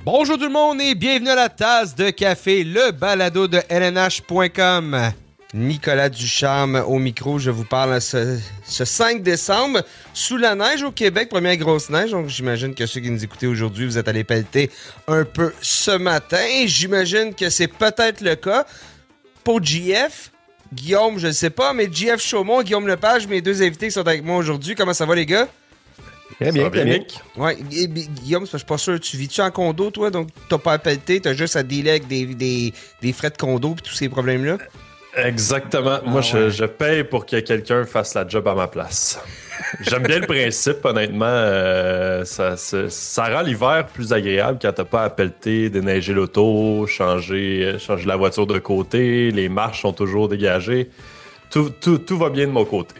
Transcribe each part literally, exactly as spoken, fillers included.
Bonjour tout le monde et bienvenue à la tasse de café, le balado de L N H point com. Nicolas Ducharme au micro, je vous parle ce, ce cinq décembre, sous la neige au Québec, première grosse neige, donc j'imagine que ceux qui nous écoutez aujourd'hui, vous êtes allés pelleter un peu ce matin. J'imagine que c'est peut-être le cas pour G F, Guillaume, je ne sais pas, mais G F Chaumont, Guillaume Lepage, mes deux invités qui sont avec moi aujourd'hui. Comment ça va les gars? Très bien, très bien. Ouais, Guillaume, je suis pas sûr, tu vis-tu en condo, toi? Donc, t'as pas à pelleter, t'as juste à dealer avec des, des, des frais de condo et tous ces problèmes-là? Exactement. Ah, Moi, ouais. je, je paye pour que quelqu'un fasse la job à ma place. J'aime bien le principe, honnêtement. Euh, ça, ça, ça rend l'hiver plus agréable quand t'as pas à pelleter, déneiger l'auto, changer, changer la voiture de côté, les marches sont toujours dégagées. Tout, tout, tout va bien de mon côté.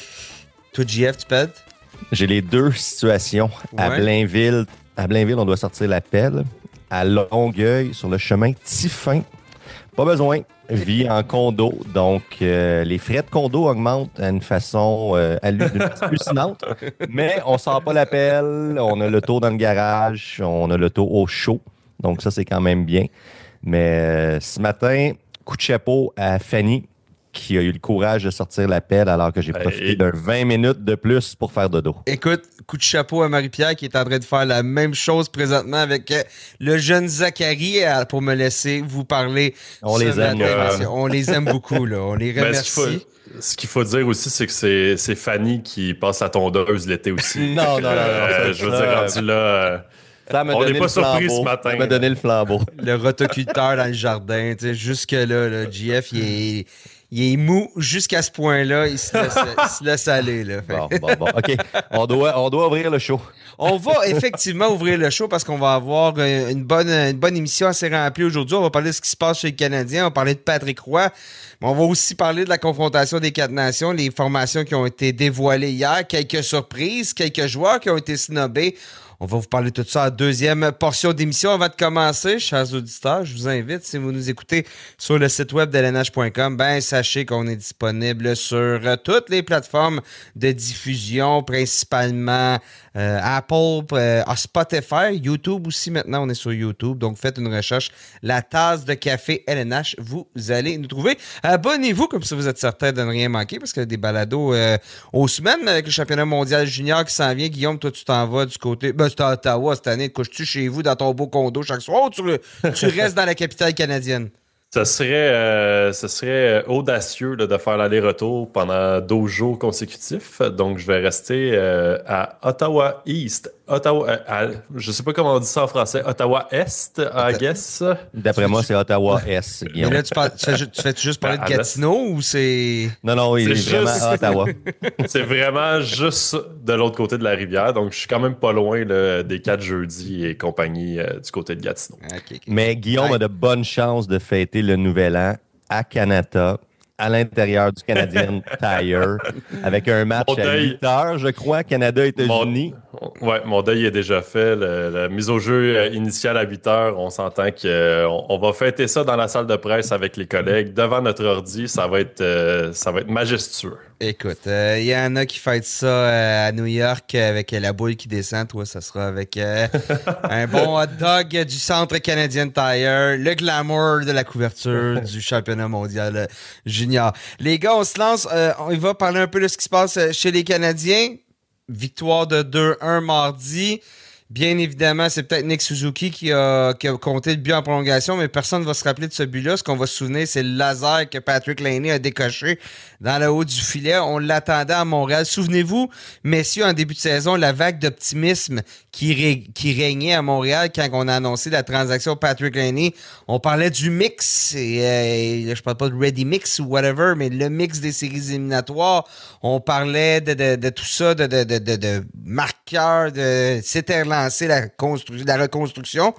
Toi, G F, tu pelles? J'ai les deux situations. Ouais. À Blainville, à Blainville, on doit sortir la pelle. À Longueuil, sur le chemin Tiffin, pas besoin. Vie en condo. Donc, euh, les frais de condo augmentent à une façon euh, hallucinante. Mais on sort pas la pelle. On a l'auto dans le garage. On a l'auto au chaud. Donc, ça, c'est quand même bien. Mais euh, ce matin, coup de chapeau à Fanny, qui a eu le courage de sortir la pelle alors que j'ai profité Et... d'un vingt minutes de plus pour faire dodo. Écoute, coup de chapeau à Marie-Pierre qui est en train de faire la même chose présentement avec euh, le jeune Zachary euh, pour me laisser vous parler. On les aime. Matin, Euh... On les aime beaucoup, là. On les remercie. Ce qu'il, faut, ce qu'il faut dire aussi, c'est que c'est, c'est Fanny qui passe la tondeuse l'été aussi. non, non, non, non. Euh, je veux dire, rendu là... Euh... On n'est pas surpris ce matin. Ça m'a donné le flambeau. Le rotoculteur dans le jardin, tu sais, jusque-là, là, G F, il est... Il est mou jusqu'à ce point-là. Il se laisse, il se laisse aller. Là. Bon, bon, bon. OK. On doit, on doit ouvrir le show. On va effectivement ouvrir le show parce qu'on va avoir une bonne, une bonne émission assez remplie aujourd'hui. On va parler de ce qui se passe chez les Canadiens. On va parler de Patrick Roy. Mais on va aussi parler de la confrontation des quatre nations, les formations qui ont été dévoilées hier, quelques surprises, quelques joueurs qui ont été snobés. On va vous parler de tout ça en deuxième portion d'émission. Avant de commencer, chers auditeurs, je vous invite, si vous nous écoutez sur le site web de L N H point com, ben sachez qu'on est disponible sur euh, toutes les plateformes de diffusion, principalement euh, Apple, euh, Spotify, YouTube aussi maintenant, on est sur YouTube. Donc faites une recherche, la tasse de café L N H, vous allez nous trouver. Abonnez-vous comme ça vous êtes certain de ne rien manquer parce qu'il y a des balados euh, aux semaines avec le championnat mondial junior qui s'en vient. Guillaume, toi tu t'en vas du côté... Ben, c'est à Ottawa cette année. Couches-tu chez vous dans ton beau condo chaque soir ou tu, tu restes dans la capitale canadienne? Ça serait, euh, ça serait audacieux là, de faire l'aller-retour pendant douze jours consécutifs. Donc, je vais rester euh, à Ottawa East. Ottawa, euh, à, je sais pas comment on dit ça en français. Ottawa Est, I guess. D'après moi, c'est Ottawa S. Mais là, tu, parles, tu, fais, tu fais juste parler de Gatineau ou c'est... Non, non, il est, C'est vraiment juste- à Ottawa. C'est vraiment juste de l'autre côté de la rivière. Donc, je suis quand même pas loin là, des quatre jeudis et compagnie euh, du côté de Gatineau. Okay, okay. Mais Guillaume Ouais. a de bonnes chances de fêter le nouvel an à Canada, à l'intérieur du Canadian Tire, avec un match Mon à deuil. huit heures, je crois, Canada-États-Unis. Mon, ouais, mon deuil est déjà fait. Le- la mise au jeu euh, initiale à huit heures, on s'entend qu'on on va fêter ça dans la salle de presse avec les collègues, devant notre ordi. Ça va être, euh, ça va être majestueux. Écoute, il euh, y en a qui fêtent ça euh, à New York avec euh, la boule qui descend. Toi, ça sera avec euh, un bon hot dog du Centre Canadien Tire, le glamour de la couverture du championnat mondial euh, junior. Les gars, on se lance. Euh, on va parler un peu de ce qui se passe euh, chez les Canadiens. Victoire de deux un mardi. Bien évidemment, c'est peut-être Nick Suzuki qui a, qui a compté le but en prolongation, mais personne ne va se rappeler de ce but-là. Ce qu'on va se souvenir, c'est le laser que Patrick Laney a décoché dans le haut du filet. On l'attendait à Montréal. Souvenez-vous, messieurs, en début de saison, la vague d'optimisme qui, ré, qui régnait à Montréal quand on a annoncé la transaction Patrick Laney. On parlait du mix, et, euh, je parle pas de Ready Mix ou whatever, mais le mix des séries éliminatoires. On parlait de, de, de tout ça, de, de, de, de, de marqueurs, de c'était relancé la, constru- la reconstruction.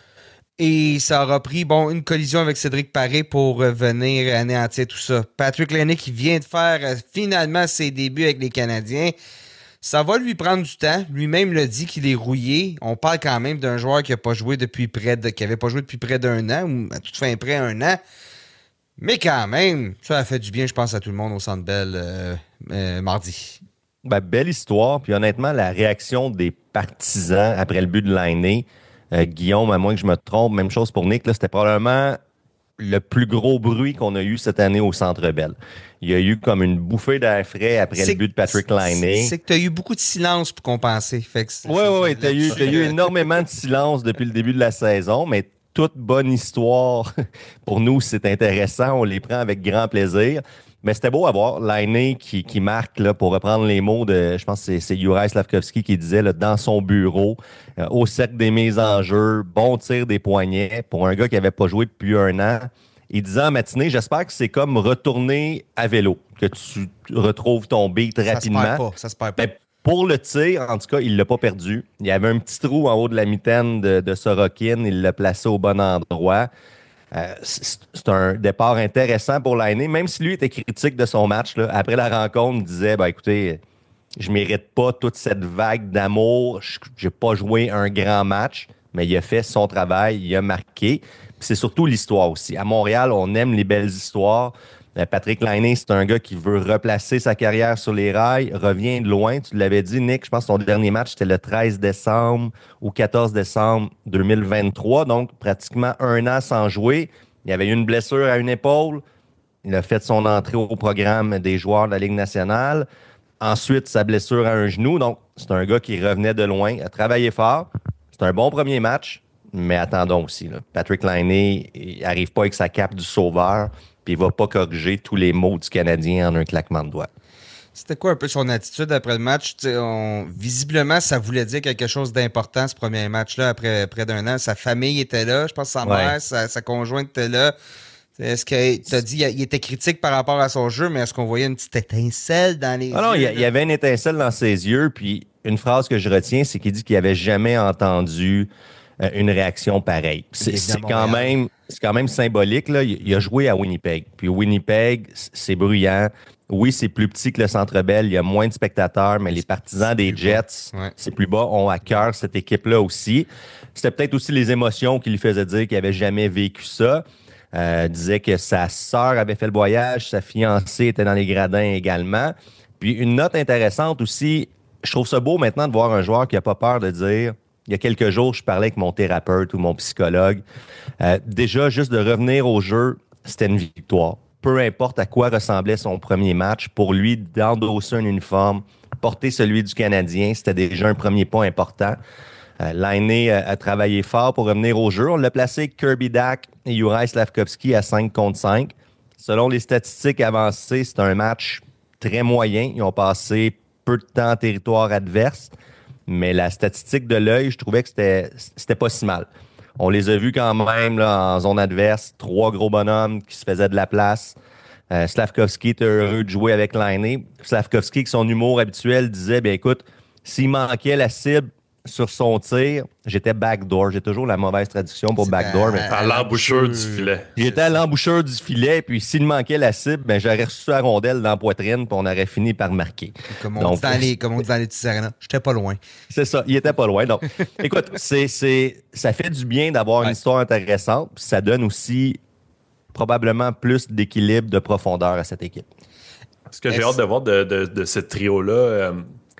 Et ça aura pris bon, une collision avec Cédric Paré pour euh, venir anéantir tout ça. Patrick Laney qui vient de faire euh, finalement ses débuts avec les Canadiens. Ça va lui prendre du temps. Lui-même l'a dit qu'il est rouillé. On parle quand même d'un joueur qui a pas joué depuis près de, qui avait pas joué depuis près d'un an, ou à toute fin près un an. Mais quand même, ça a fait du bien, je pense, à tout le monde au Centre Bell euh, euh, mardi. Ben, belle histoire. Puis honnêtement, la réaction des partisans après le but de l'année, Euh, Guillaume, à moins que je me trompe, même chose pour Nick, là, c'était probablement le plus gros bruit qu'on a eu cette année au Centre Bell. Il y a eu comme une bouffée d'air frais après C'est le but de Patrick que- Laine. C'est que tu as eu beaucoup de silence pour compenser. Fait que c'est- Oui, oui, oui. Tu as eu, là-dessus, t'as eu euh, énormément de silence depuis le début de la saison, mais toute bonne histoire, pour nous, c'est intéressant. On les prend avec grand plaisir. Mais c'était beau à voir. Laine qui, qui marque, là, pour reprendre les mots de, je pense que c'est, c'est Juraj Slavkovski qui disait, là, dans son bureau, euh, au cercle des mises en jeu, bon tir des poignets pour un gars qui n'avait pas joué depuis un an. Il disait en matinée, j'espère que c'est comme retourner à vélo, que tu retrouves ton beat ça se rapidement. perd pas. Ça se perd pas. Mais pour le tir, en tout cas, il l'a pas perdu. Il y avait un petit trou en haut de la mitaine de, de Sorokin. Il l'a placé au bon endroit. Euh, c'est c'est un départ intéressant pour Laine, même si lui était critique de son match. Là. Après la rencontre, il disait, ben, écoutez, je mérite pas toute cette vague d'amour. Je n'ai pas joué un grand match, mais il a fait son travail, il a marqué. Puis c'est surtout l'histoire aussi. À Montréal, on aime les belles histoires. Euh, Patrick Laine, c'est un gars qui veut replacer sa carrière sur les rails, revient de loin. Tu l'avais dit, Nick, je pense que son dernier match, c'était le treize décembre ou quatorze décembre deux mille vingt-trois, donc pratiquement un an sans jouer. Il y avait eu une blessure à une épaule. Il a fait son entrée au programme des joueurs de la Ligue nationale. Ensuite, sa blessure à un genou. Donc, c'est un gars qui revenait de loin, a travaillé fort. C'est un bon premier match, mais attendons aussi. Là. Patrick Laine n'arrive pas avec sa cape du sauveur, puis il va pas corriger tous les mots du Canadien en un claquement de doigts. C'était quoi un peu son attitude après le match? On, visiblement, ça voulait dire quelque chose d'important, ce premier match-là, après près d'un an. Sa famille était là. Je pense que sa Ouais. mère, sa, sa conjointe était là. Est-ce que tu as dit il était critique par rapport à son jeu, mais est-ce qu'on voyait une petite étincelle dans les Ah non, yeux? il y, a- il y avait une étincelle dans ses yeux, puis une phrase que je retiens, c'est qu'il dit qu'il n'avait jamais entendu euh, une réaction pareille. C'est, Il est c'est venu à quand Montréal. même, c'est quand même symbolique. Là. Il, il a joué à Winnipeg. Puis Winnipeg, c- c'est bruyant. Oui, c'est plus petit que le Centre Bell. Il y a moins de spectateurs, mais les partisans des plus bas. Jets, Ouais. c'est plus bas, ont à cœur cette équipe-là aussi. C'était peut-être aussi les émotions qui lui faisaient dire qu'il n'avait jamais vécu ça. Euh, disait que sa sœur avait fait le voyage, sa fiancée était dans les gradins également. Puis une note intéressante aussi, je trouve ça beau maintenant de voir un joueur qui n'a pas peur de dire, il y a quelques jours, je parlais avec mon thérapeute ou mon psychologue. Euh, déjà, juste de revenir au jeu, c'était une victoire. Peu importe à quoi ressemblait son premier match, pour lui, d'endosser un uniforme, porter celui du Canadien, c'était déjà un premier pas important. Euh, Laine a, a travaillé fort pour revenir au jeu. On l'a placé Kirby Dack et Juraj Slavkovski à cinq contre cinq. Selon les statistiques avancées, c'est un match très moyen. Ils ont passé peu de temps en territoire adverse, mais la statistique de l'œil, je trouvais que c'était, c'était pas si mal. On les a vus quand même là, en zone adverse, trois gros bonhommes qui se faisaient de la place. Euh, Slavkovski était heureux de jouer avec Laine. Slavkovski, avec son humour habituel, disait, bien écoute, s'il manquait la cible sur son tir, j'étais backdoor. J'ai toujours la mauvaise traduction pour C'était backdoor. Mais À l'embouchure du filet. j'étais à l'embouchure du filet, puis s'il manquait la cible, ben, j'aurais reçu la rondelle dans la poitrine, puis on aurait fini par marquer. Comme on, Donc, dit dans les, comme on dit dans les petits arénas. J'étais pas loin. c'est ça, il était pas loin. Donc, écoute, c'est, c'est, ça fait du bien d'avoir une Ouais. histoire intéressante, puis ça donne aussi probablement plus d'équilibre, de profondeur à cette équipe. Ce que j'ai Est-ce- hâte de voir de, de, de ce trio-là, euh,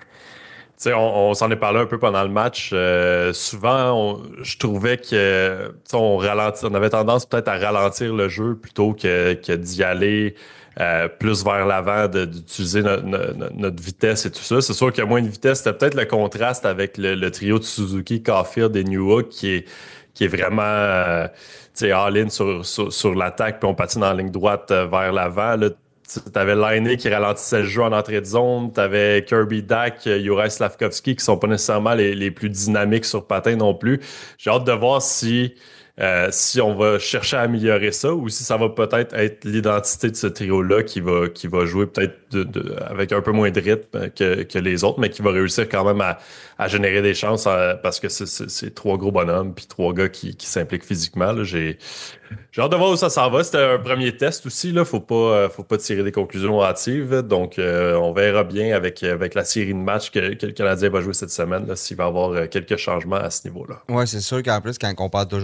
tu sais, on, on s'en est parlé un peu pendant le match. Euh, souvent, on- je trouvais que tu sais, on ralentit, on avait tendance peut-être à ralentir le jeu plutôt que, que d'y aller euh, plus vers l'avant, de- d'utiliser no- no- no- notre vitesse et tout ça. C'est sûr qu'il y a moins de vitesse. C'était peut-être le contraste avec le, le trio de Suzuki, Caulfield et Newhook qui est, qui est vraiment euh, tu sais, all-in sur, sur, sur l'attaque, puis on patine en ligne droite euh, vers l'avant. Là, t'avais Laine qui ralentissait le jeu en entrée de zone. T'avais Kirby Dack, Juraj Slavkovski qui sont pas nécessairement les, les plus dynamiques sur patin non plus. J'ai hâte de voir si, euh, si on va chercher à améliorer ça ou si ça va peut-être être l'identité de ce trio-là qui va, qui va jouer peut-être de, de, avec un peu moins de rythme que, que les autres, mais qui va réussir quand même à, à générer des chances euh, parce que c'est, c'est, c'est trois gros bonhommes puis trois gars qui, qui s'impliquent physiquement. Là. J'ai, j'ai hâte de voir où ça s'en va. C'était un premier test aussi. Là. Faut pas, euh, faut pas tirer des conclusions hâtives. Donc, euh, on verra bien avec, avec la série de matchs que, que le Canadien va jouer cette semaine, là, s'il va y avoir euh, quelques changements à ce niveau-là. Ouais, c'est sûr qu'en plus, quand on parle toujours d'équilibre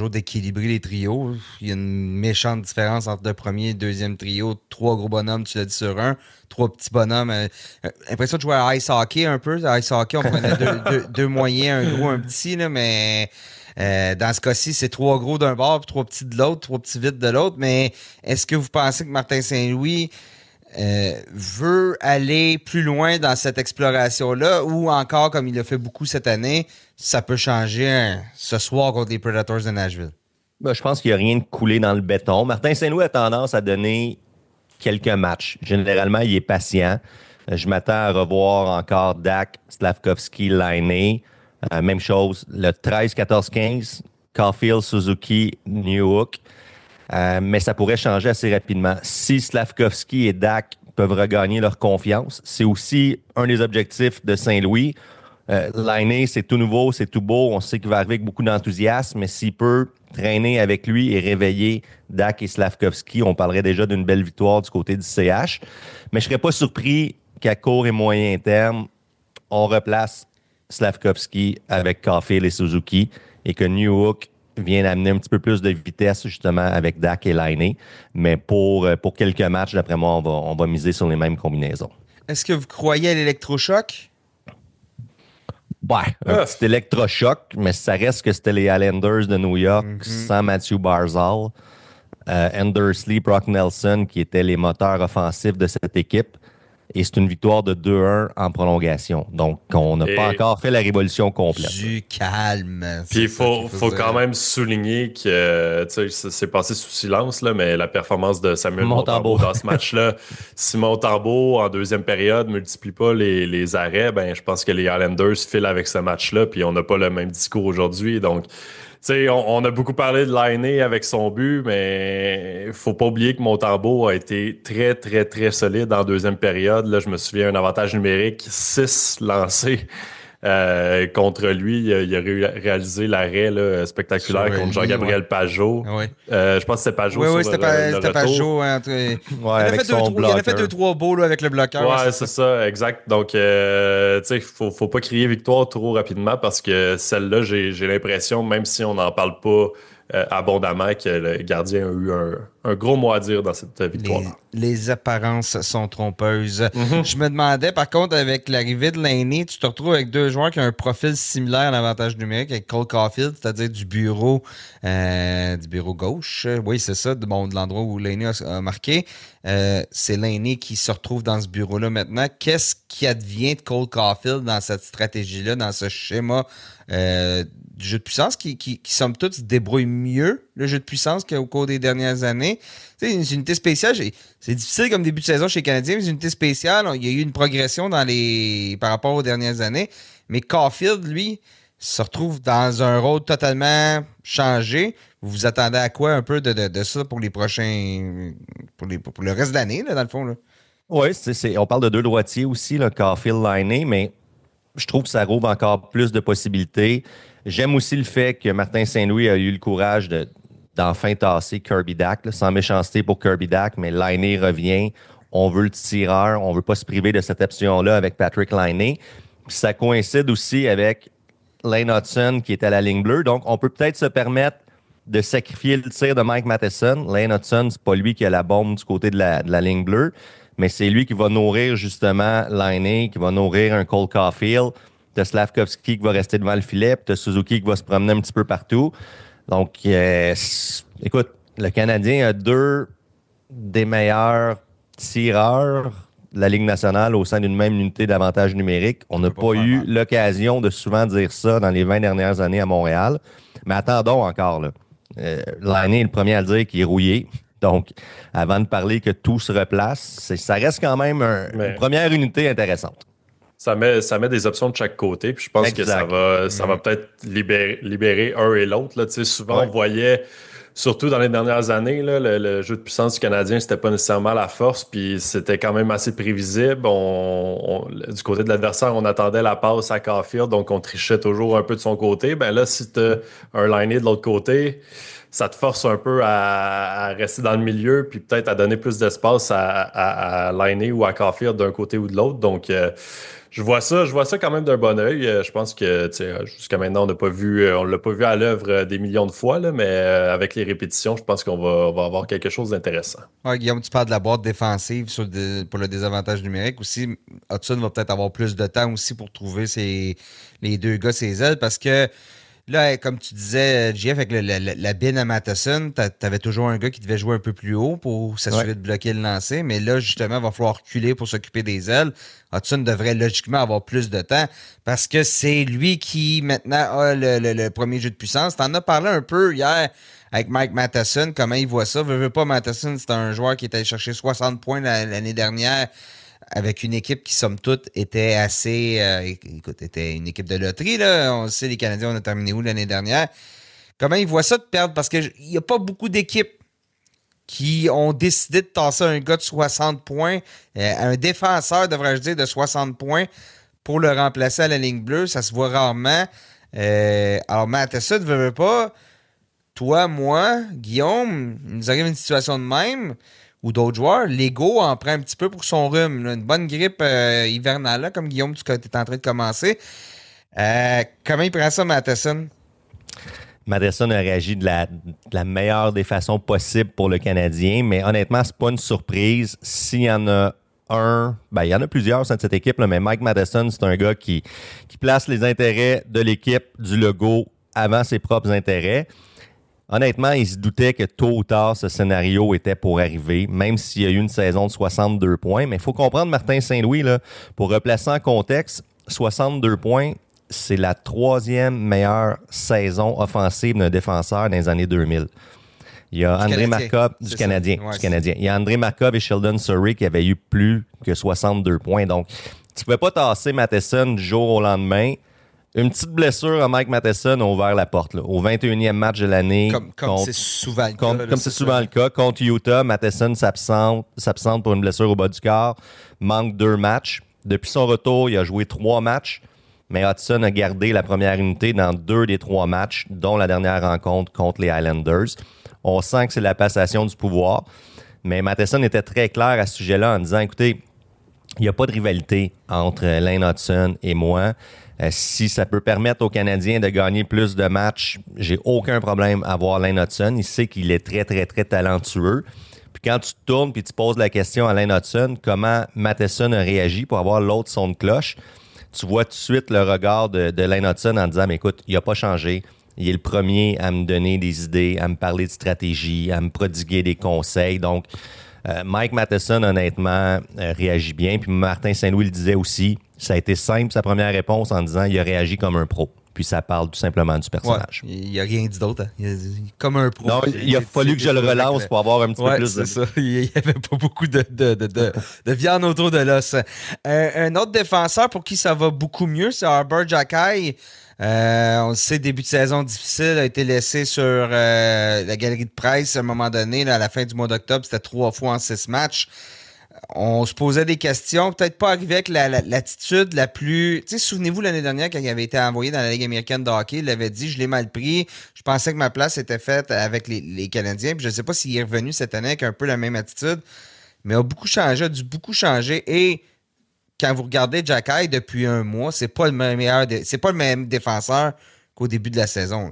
équilibrer les trios. Il y a une méchante différence entre le premier et le deuxième trio. Trois gros bonhommes, tu l'as dit sur un. Trois petits bonhommes. Euh, impression de jouer à ice hockey un peu. À ice hockey, on prenait deux, deux, deux moyens, un gros, un petit, là, mais euh, dans ce cas-ci, c'est trois gros d'un bord puis trois petits de l'autre, trois petits vides de l'autre. Mais est-ce que vous pensez que Martin Saint-Louis euh, veut aller plus loin dans cette exploration-là ou encore, comme il l'a fait beaucoup cette année, ça peut changer hein, ce soir contre les Predators de Nashville? Ben, je pense qu'il n'y a rien de coulé dans le béton. Martin Saint-Louis a tendance à donner quelques matchs. Généralement, il est patient. Je m'attends à revoir encore Dak, Slavkovski, Laine. Euh, même chose, le treize, quatorze, quinze, Caulfield, Suzuki, Newhook. Euh, mais ça pourrait changer assez rapidement. Si Slavkovski et Dak peuvent regagner leur confiance, c'est aussi un des objectifs de Saint-Louis. Euh, Laine, c'est tout nouveau, c'est tout beau. On sait qu'il va arriver avec beaucoup d'enthousiasme, mais s'il peut traîner avec lui et réveiller Dak et Slavkovski, on parlerait déjà d'une belle victoire du côté du C H. Mais je ne serais pas surpris qu'à court et moyen terme, on replace Slavkovski avec Caulfield et Suzuki et que Newhook vienne amener un petit peu plus de vitesse justement avec Dak et Laine. Mais pour, pour quelques matchs, d'après moi, on va, on va miser sur les mêmes combinaisons. Est-ce que vous croyez à l'électrochoc? Ouais, un ah. petit électrochoc, mais ça reste que c'était les Islanders de New York mm-hmm. sans Matthew Barzal, euh, Andersley, Brock Nelson qui étaient les moteurs offensifs de cette équipe. Et c'est une victoire de deux un en prolongation. Donc, on n'a et pas encore fait la révolution complète. Du calme. Puis, il faut, faut quand même souligner que c'est passé sous silence, là, mais la performance de Samuel Montembeault dans ce match-là, si Montembeault, en deuxième période, multiplie pas les, les arrêts, ben je pense que les Islanders filent avec ce match-là, puis on n'a pas le même discours aujourd'hui. Donc, T'sais, on, on a beaucoup parlé de Laine avec son but, mais il faut pas oublier que Montembeault a été très, très, très solide en deuxième période. Là, je me souviens, un avantage numérique, six lancés euh, contre lui. Il a, il a réalisé l'arrêt là, spectaculaire sur contre Jean-Gabriel ouais. Pajot. Ouais. Euh, je pense que c'était Pajot oui, sur oui, le, c'était, le c'était Pajot. Hein, ouais, il, avec fait son deux, il avait fait deux, trois beaux là, avec le bloqueur. Ouais, ouais c'est, c'est ça. ça, exact. Donc, euh, tu sais, faut, faut pas crier victoire trop rapidement parce que celle-là, j'ai, j'ai l'impression, même si on n'en parle pas euh, abondamment, que le gardien a eu un, un gros mot à dire dans cette victoire. Les, les apparences sont trompeuses. Mm-hmm. Je me demandais, par contre, avec l'arrivée de Laine, tu te retrouves avec deux joueurs qui ont un profil similaire en avantage numérique avec Cole Caulfield, c'est-à-dire du bureau euh, du bureau gauche. Oui, c'est ça, de, bon, de l'endroit où Laine a, a marqué. Euh, c'est Laine qui se retrouve dans ce bureau-là maintenant. Qu'est-ce qui advient de Cole Caulfield dans cette stratégie-là, dans ce schéma euh, du jeu de puissance qui, qui, qui, somme toute, se débrouille mieux, le jeu de puissance, qu'au cours des dernières années? Tu sais, une, une unité spéciale, j'ai, c'est difficile comme début de saison chez les Canadiens, mais une unité spéciale, il y a eu une progression dans les par rapport aux dernières années. Mais Caulfield, lui, se retrouve dans un rôle totalement changé. Vous vous attendez à quoi un peu de, de, de ça pour les prochains. pour, les, pour le reste de l'année, là, dans le fond? Là? Oui, c'est, c'est, on parle de deux droitiers aussi, là, Caulfield, Laine, mais je trouve que ça rouvre encore plus de possibilités. J'aime aussi le fait que Martin Saint-Louis a eu le courage de, d'enfin tasser Kirby Dach, là, sans méchanceté pour Kirby Dach, mais Laine revient. On veut le tireur, on veut pas se priver de cette option-là avec Patrick Laine. Puis ça coïncide aussi avec Lane Hudson qui est à la ligne bleue. Donc, on peut peut-être se permettre de sacrifier le tir de Mike Matheson. Lane Hudson, c'est pas lui qui a la bombe du côté de la, de la ligne bleue, mais c'est lui qui va nourrir justement Laine, qui va nourrir un Cole Caulfield. T'as Slavkovski qui va rester devant le filet, puis t'as Suzuki qui va se promener un petit peu partout. Donc, euh, écoute, le Canadien a deux des meilleurs tireurs de la Ligue nationale au sein d'une même unité d'avantage numérique. On n'a pas, pas eu mal. l'occasion de souvent dire ça dans les vingt dernières années à Montréal. Mais attendons encore, là. Euh, Laine est le premier à le dire qu'il est rouillé. Donc, avant de parler que tout se replace, c'est, ça reste quand même un, Mais... une première unité intéressante. Ça met, ça met des options de chaque côté. Puis je pense exact. que ça va, ça mmh. va peut-être libérer, libérer un et l'autre. Là. Tu sais, souvent, ouais. on voyait, surtout dans les dernières années, là, le, le jeu de puissance du Canadien, c'était pas nécessairement la force. Puis c'était quand même assez prévisible. On, on, du côté de l'adversaire, on attendait la passe à Caulfield. Donc, on trichait toujours un peu de son côté. Ben là, si tu as un Laine de l'autre côté, ça te force un peu à, à rester dans le milieu, puis peut-être à donner plus d'espace à, à, à Laine ou à Caulfield d'un côté ou de l'autre. Donc, euh, je vois ça, je vois ça quand même d'un bon œil. Je pense que jusqu'à maintenant, on n'a pas vu, on l'a pas vu à l'œuvre des millions de fois, là, mais avec les répétitions, je pense qu'on va, on va avoir quelque chose d'intéressant. Ouais, Guillaume, tu parles de la boîte défensive sur le, pour le désavantage numérique aussi. Hudson va peut-être avoir plus de temps aussi pour trouver ses, les deux gars, ses ailes, parce que là, comme tu disais, Jeff, avec le, la, la bin à Matheson, t'avais toujours un gars qui devait jouer un peu plus haut pour s'assurer ouais. de bloquer le lancer. Mais là, justement, il va falloir reculer pour s'occuper des ailes. Hudson devrait logiquement avoir plus de temps parce que c'est lui qui, maintenant, a le, le, le premier jeu de puissance. T'en as parlé un peu hier avec Mike Matheson, comment il voit ça. Veux, veux pas, Matheson, c'est un joueur qui était allé chercher soixante points l'année dernière avec une équipe qui, somme toute, était assez... Euh, écoute, était une équipe de loterie, là. On sait, les Canadiens, on a terminé où l'année dernière? Comment ils voient ça de perdre? Parce qu'il n'y a pas beaucoup d'équipes qui ont décidé de tasser un gars de soixante points, euh, un défenseur, devrais-je dire, de soixante points pour le remplacer à la ligne bleue. Ça se voit rarement. Euh, alors, Matheson, ne veut pas. Toi, moi, Guillaume, il nous arrive une situation de même... ou d'autres joueurs, l'ego en prend un petit peu pour son rhume. Là. Une bonne grippe euh, hivernale, là, comme Guillaume, tu es en train de commencer. Euh, comment il prend ça, Matheson? Matheson a réagi de la, de la meilleure des façons possibles pour le Canadien, mais honnêtement, c'est pas une surprise. S'il y en a un, ben, il y en a plusieurs au sein de cette équipe, là, mais Mike Matheson, c'est un gars qui, qui place les intérêts de l'équipe, du logo, avant ses propres intérêts. Honnêtement, il se doutait que tôt ou tard, ce scénario était pour arriver, même s'il y a eu une saison de soixante-deux points. Mais il faut comprendre, Martin Saint-Louis, là, pour replacer en contexte, soixante-deux points, c'est la troisième meilleure saison offensive d'un défenseur dans les années deux mille. Il y a du André Canadien. Markov, du Canadien, ouais, du Canadien. Il y a André Markov et Sheldon Surrey qui avaient eu plus que soixante-deux points. Donc, tu ne pouvais pas tasser Matheson du jour au lendemain. Une petite blessure à Mike Matheson a ouvert la porte. Là. Au vingt et unième match de l'année. Comme, comme contre, c'est souvent le cas. Comme, là, comme c'est, c'est souvent le cas. Contre Utah, Matheson s'absente, s'absente pour une blessure au bas du corps. Manque deux matchs. Depuis son retour, il a joué trois matchs. Mais Hudson a gardé la première unité dans deux des trois matchs, dont la dernière rencontre contre les Islanders. On sent que c'est la passation du pouvoir. Mais Matheson était très clair à ce sujet-là en disant, écoutez, il n'y a pas de rivalité entre Lane Hudson et moi. Euh, si ça peut permettre aux Canadiens de gagner plus de matchs, j'ai aucun problème à voir Lane Hudson. Il sait qu'il est très, très, très talentueux. Puis quand tu te tournes et tu poses la question à Lane Hudson, comment Matheson a réagi pour avoir l'autre son de cloche, tu vois tout de suite le regard de, de Lane Hudson en disant, mais écoute, il n'a pas changé. Il est le premier à me donner des idées, à me parler de stratégie, à me prodiguer des conseils. Donc, euh, Mike Matheson, honnêtement, euh, réagit bien. Puis Martin Saint-Louis le disait aussi, ça a été simple, sa première réponse, en disant il a réagi comme un pro. Puis ça parle tout simplement du personnage. Ouais, il n'a rien dit d'autre. Hein. Il a dit, comme un pro. Non, il a fallu que je le relance pour avoir un petit ouais, peu plus c'est de... ça. Il n'y avait pas beaucoup de, de, de, de, de viande autour de l'os. Euh, un autre défenseur pour qui ça va beaucoup mieux, c'est Arber Xhekaj. Euh, on le sait, début de saison difficile, a été laissé sur euh, la galerie de presse à un moment donné, là, à la fin du mois d'octobre. C'était trois fois en six matchs. On se posait des questions, peut-être pas arrivé avec la, la, l'attitude la plus... Tu sais, souvenez-vous l'année dernière, quand il avait été envoyé dans la Ligue américaine de hockey, il avait dit « Je l'ai mal pris, je pensais que ma place était faite avec les, les Canadiens. » Puis je ne sais pas s'il est revenu cette année avec un peu la même attitude, mais a beaucoup changé, a dû beaucoup changer. Et quand vous regardez Xhekaj depuis un mois, c'est pas le meilleur, c'est pas le même défenseur qu'au début de la saison. Là.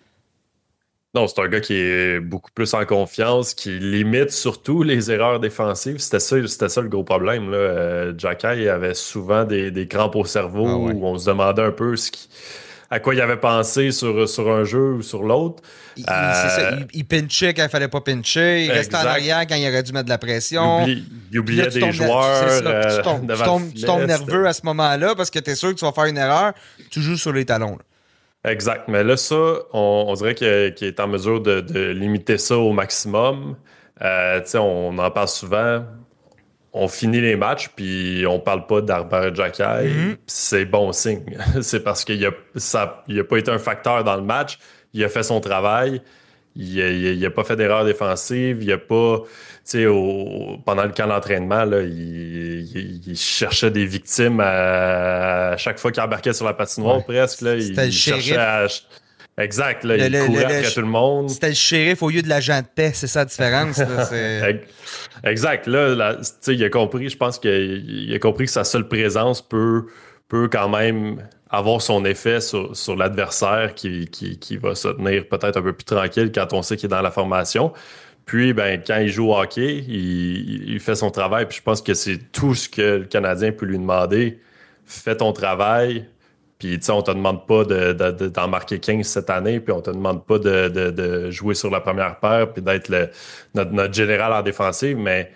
Non, c'est un gars qui est beaucoup plus en confiance, qui limite surtout les erreurs défensives. C'était ça, c'était ça le gros problème. Là. Euh, Xhekaj avait souvent des, des crampes au cerveau ah ouais. où on se demandait un peu ce qui, à quoi il avait pensé sur, sur un jeu ou sur l'autre. Il, euh, c'est ça, il, il pinchait quand il fallait pas pincher, il exact. restait en arrière quand il aurait dû mettre de la pression. Il, oublie, il oubliait là, des tombes, joueurs. Ça, euh, tu tombes, tu tombes, tu tombes nerveux à ce moment-là parce que tu es sûr que tu vas faire une erreur. Tu joues sur les talons. Là. Exact. Mais là, ça, on, on dirait qu'il, qu'il est en mesure de, de limiter ça au maximum. Euh, tu sais, on en parle souvent. On finit les matchs, puis on parle pas d'Arber Xhekaj. Mm-hmm. C'est bon signe. C'est parce qu'il a, ça, il a pas été un facteur dans le match. Il a fait son travail. Il a, il a, il a pas fait d'erreur défensive. Il a pas... Tu sais, pendant le camp d'entraînement, là, il, il, il cherchait des victimes à, à chaque fois qu'il embarquait sur la patinoire, ouais. presque. Là, C'était il, le cherchait à, Exact, là, Le- il le- courait le- le- après tout le monde. C'était le shérif au lieu de l'agent de paix, c'est ça la différence. Là, c'est... Exact, là, là, tu sais, il a compris, je pense qu'il a compris que sa seule présence peut, peut quand même avoir son effet sur, sur l'adversaire qui, qui, qui va se tenir peut-être un peu plus tranquille quand on sait qu'il est dans la formation. Puis, ben, quand il joue au hockey, il, il fait son travail. Puis je pense que c'est tout ce que le Canadien peut lui demander. Fais ton travail. Puis, tu sais, on te demande pas de, de, de- d'en marquer quinze cette année. Puis, on te demande pas de, de, de jouer sur la première paire. Puis, d'être le, notre, notre général en défensive. Mais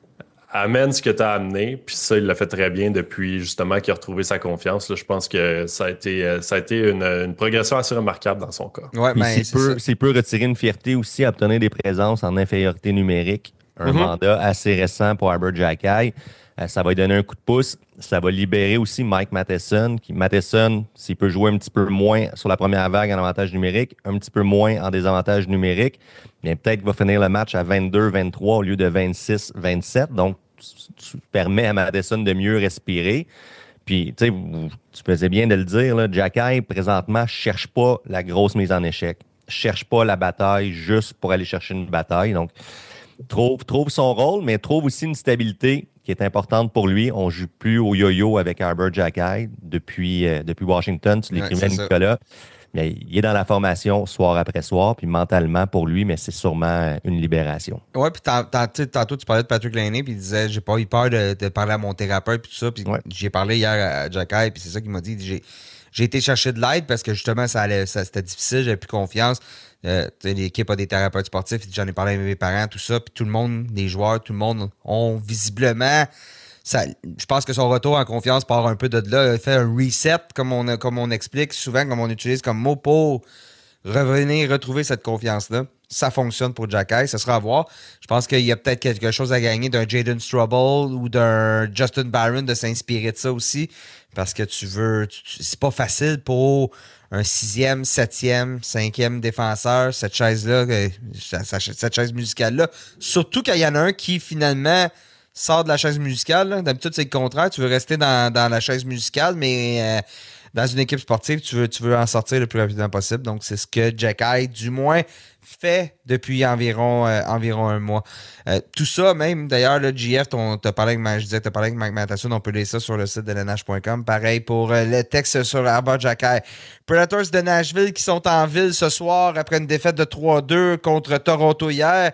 amène ce que tu as amené. Puis, ça, il l'a fait très bien depuis justement qu'il a retrouvé sa confiance. Là, je pense que ça a été, ça a été une, une progression assez remarquable dans son cas. Ouais, Puis ben, s'il c'est peut, ça. s'il peut retirer une fierté aussi à obtenir des présences en infériorité numérique, un Mhm. mandat assez récent pour Arbor Xhekaj, euh, ça va lui donner un coup de pouce. Ça va libérer aussi Mike Matheson. Qui, Matheson, s'il peut jouer un petit peu moins sur la première vague en avantage numérique, un petit peu moins en désavantage numérique, bien peut-être qu'il va finir le match à vingt-deux vingt-trois au lieu de vingt-six vingt-sept. Donc, tu, tu permets à Matheson de mieux respirer. Puis, tu sais, vous- tu faisais bien de le dire, là, Xhekaj, présentement, cherche pas la grosse mise en échec. Cherche pas la bataille juste pour aller chercher une bataille. Donc, trouve, trouve son rôle, mais trouve aussi une stabilité qui est importante pour lui. On joue plus au yo-yo avec Arbor Xhekaj depuis, euh, depuis Washington. Tu l'écrivais, Ouais, c'est ça. Nicolas. Mais il est dans la formation soir après soir, puis mentalement, pour lui, mais c'est sûrement une libération. Ouais, puis tant- tant- tu sais, tantôt, tu parlais de Patrick Laine, puis il disait, j'ai pas eu peur de, de parler à mon thérapeute, puis tout ça. Puis Ouais. j'ai parlé hier à Xhekaj, puis c'est ça qu'il m'a dit. Il dit, J'ai, j'ai été chercher de l'aide parce que justement, ça allait, ça, c'était difficile, j'avais plus confiance. Euh, tu sais, l'équipe a des thérapeutes sportifs, j'en ai parlé avec mes parents, tout ça, puis tout le monde, les joueurs, tout le monde ont visiblement. Ça, je pense que son retour en confiance part un peu de là. Il fait un reset, comme on, a- comme on explique souvent, comme on utilise comme mot pour revenir, retrouver cette confiance-là. Ça fonctionne pour Xhekaj, ça sera à voir. Je pense qu'il y a peut-être quelque chose à gagner d'un Jaden Struble ou d'un Justin Barron de s'inspirer de ça aussi, parce que tu veux, tu- tu- c'est pas facile pour un sixième, septième, cinquième défenseur, cette chaise-là, euh, sa- sa- cette chaise musicale-là. Surtout qu'il y en a un qui finalement sort de la chaise musicale. là. D'habitude, c'est le contraire. Tu veux rester dans, dans la chaise musicale, mais euh, dans une équipe sportive, tu veux, tu veux en sortir le plus rapidement possible. Donc, c'est ce que Xhekaj, du moins, fait depuis environ, euh, environ un mois. Euh, tout ça, même, d'ailleurs, le G F, ton- t'as parlé avec, Ma- je disais, t'as parlé avec Mike Matheson, on peut lire ça sur le site de L N H point com. Pareil pour euh, le texte sur Arbor Xhekaj. Predators de Nashville qui sont en ville ce soir après une défaite de trois deux contre Toronto hier.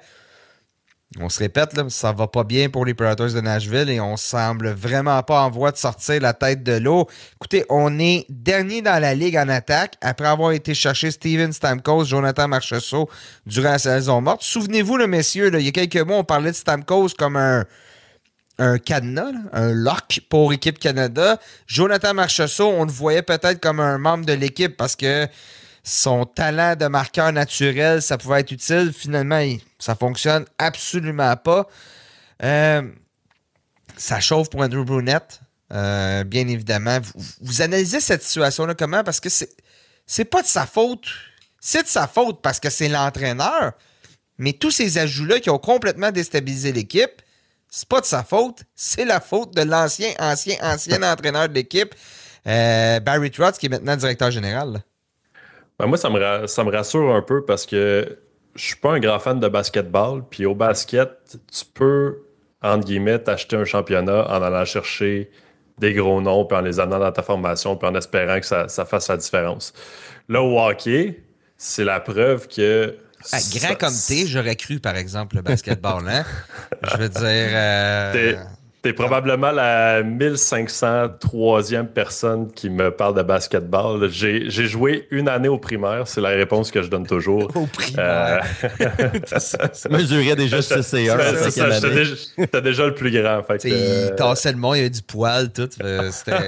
On se répète, là, ça va pas bien pour les Predators de Nashville et on semble vraiment pas en voie de sortir la tête de l'eau. Écoutez, on est dernier dans la ligue en attaque après avoir été chercher Steven Stamkos, Jonathan Marchessault durant la saison morte. Souvenez-vous, là, messieurs, là, il y a quelques mois, on parlait de Stamkos comme un, un cadenas, là, un lock pour Équipe Canada. Jonathan Marchessault, on le voyait peut-être comme un membre de l'équipe parce que son talent de marqueur naturel, ça pouvait être utile. Finalement, il- ça fonctionne absolument pas. Euh, ça chauffe pour Andrew Brunette, euh, bien évidemment. Vous, vous analysez cette situation-là comment? Parce que c'est, c'est pas de sa faute. C'est de sa faute parce que c'est l'entraîneur. Mais tous ces ajouts-là qui ont complètement déstabilisé l'équipe, c'est pas de sa faute. C'est la faute de l'ancien, ancien, ancien entraîneur de l'équipe, euh, Barry Trotz, qui est maintenant directeur général. là. Ben, moi, ça me, ra- ça me rassure un peu parce que je suis pas un grand fan de basketball. Puis au basket, tu peux, entre guillemets, t'acheter un championnat en allant chercher des gros noms, puis en les amenant dans ta formation, puis en espérant que ça, ça fasse la différence. Là, au hockey, c'est la preuve que... Ah, grand ça- comme t'es, j'aurais cru, par exemple, le basketball. Hein? Je veux dire... euh, T'es, t'es probablement la mille cinq cent troisième personne qui me parle de basketball. J'ai, j'ai joué une année au primaire, c'est la réponse que je donne toujours. Au primaire. Euh, Ça mesurait déjà C'est C C un. ça, en c'est cinquième ça, j'étais année. déjà, t'es déjà le plus grand. Fait que, T'sais, euh, il tassait le monde, il y avait du poil, tout. euh, C'était...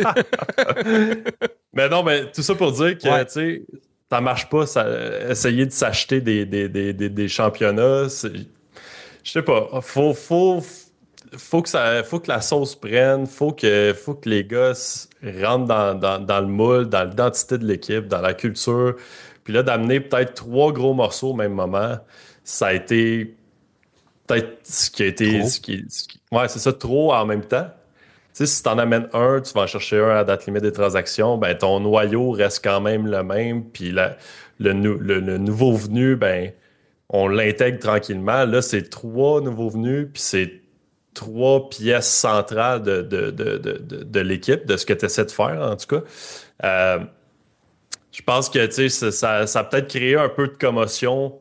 Mais non, mais tout ça pour dire que, Ouais. tu sais, ça marche pas, ça, essayer de s'acheter des, des, des, des, des championnats. c'est- Je sais pas, faut, faut, faut, que ça, faut que la sauce prenne, faut que, faut que les gars s- rentrent dans, dans, dans le moule, dans l'identité de l'équipe, dans la culture. Puis là, d'amener peut-être trois gros morceaux au même moment, ça a été peut-être ce qui a été. Trop. Ce qui, ce qui- ouais, c'est ça, trop en même temps. sais, si tu en amènes un, tu vas en chercher un à la date limite des transactions, ben ton noyau reste quand même le même. Puis la- le, nou- le, le nouveau venu, ben, on l'intègre tranquillement. Là, c'est trois nouveaux venus, puis c'est trois pièces centrales de, de, de, de, de, de l'équipe, de ce que tu essaies de faire, en tout cas. Euh, je pense que tu sais, ça, ça, ça a peut-être créé un peu de commotion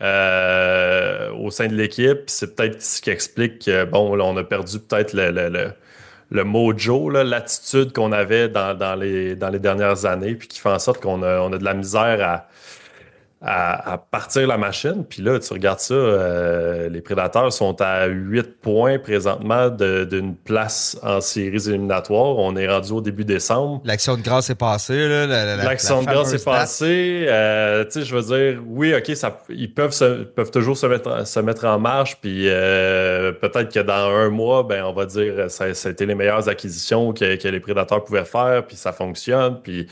euh, au sein de l'équipe. C'est peut-être ce qui explique que, bon, là, on a perdu peut-être le, le, le, le mojo, là, l'attitude qu'on avait dans, dans, les, dans les dernières années, puis qui fait en sorte qu'on a, on a de la misère à, à, à partir la machine. Puis là, tu regardes ça, euh, les Prédateurs sont à huit points présentement de- d'une place en séries éliminatoires. On est rendu au début décembre. L'action de grâce est passée, là. La, la, la, L'action de la grâce fameuse est date. passée. Euh, tu sais, je veux dire, oui, OK, ça, ils peuvent, se, peuvent toujours se mettre, se mettre en marche. Puis euh, peut-être que dans un mois, ben, on va dire ça, ça a été les meilleures acquisitions que, que les Prédateurs pouvaient faire. Puis ça fonctionne. Puis,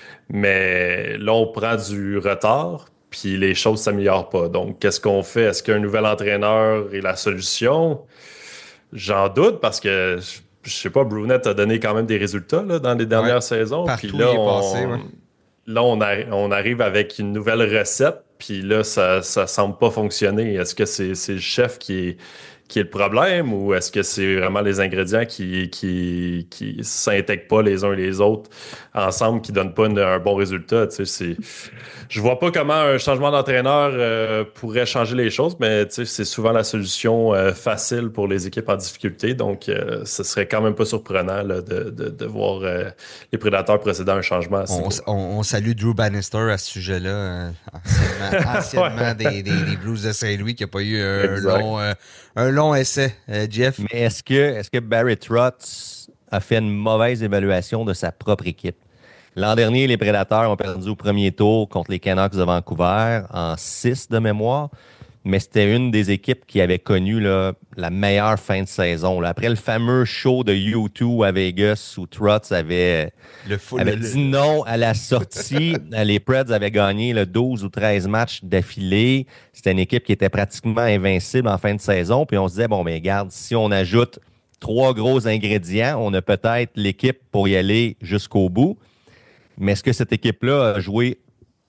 mais là, on prend du retard. Puis les choses s'améliorent pas. Donc, qu'est-ce qu'on fait? Est-ce qu'un nouvel entraîneur est la solution? J'en doute parce que, je sais pas, Brunette a donné quand même des résultats là, dans les dernières Ouais, saisons. partout Puis là, il est on, passé, ouais. là on, arri- on arrive avec une nouvelle recette. Puis là, ça, ça semble pas fonctionner. Est-ce que c'est, c'est le chef qui est, qui est le problème ou est-ce que c'est vraiment les ingrédients qui qui, qui s'intègrent pas les uns les autres ensemble qui donnent pas une- un bon résultat? Tu sais, c'est... Je vois pas comment un changement d'entraîneur euh, pourrait changer les choses, mais tu sais, c'est souvent la solution euh, facile pour les équipes en difficulté. Donc, euh, ce serait quand même pas surprenant là, de, de, de voir euh, les Prédateurs procéder à un changement à ce On, niveau. on, on salue Drew Bannister à ce sujet-là, euh, anciennement, anciennement Ouais. des, des, des Blues de Saint-Louis, qui n'a pas eu un Exact. long, euh, un long essai, euh, Jeff. Mais est-ce que, est-ce que Barry Trotz a fait une mauvaise évaluation de sa propre équipe? L'an dernier, les Prédateurs ont perdu au premier tour contre les Canucks de Vancouver en six de mémoire, mais c'était une des équipes qui avait connu là, la meilleure fin de saison. Là. Après le fameux show de U deux à Vegas où Trotz avait, Le fou- avait le- dit non à la sortie, les Preds avaient gagné le douze ou treize matchs d'affilée. C'était une équipe qui était pratiquement invincible en fin de saison. Puis on se disait, bon, mais regarde, si on ajoute trois gros ingrédients, on a peut-être l'équipe pour y aller jusqu'au bout. Mais est-ce que cette équipe-là a joué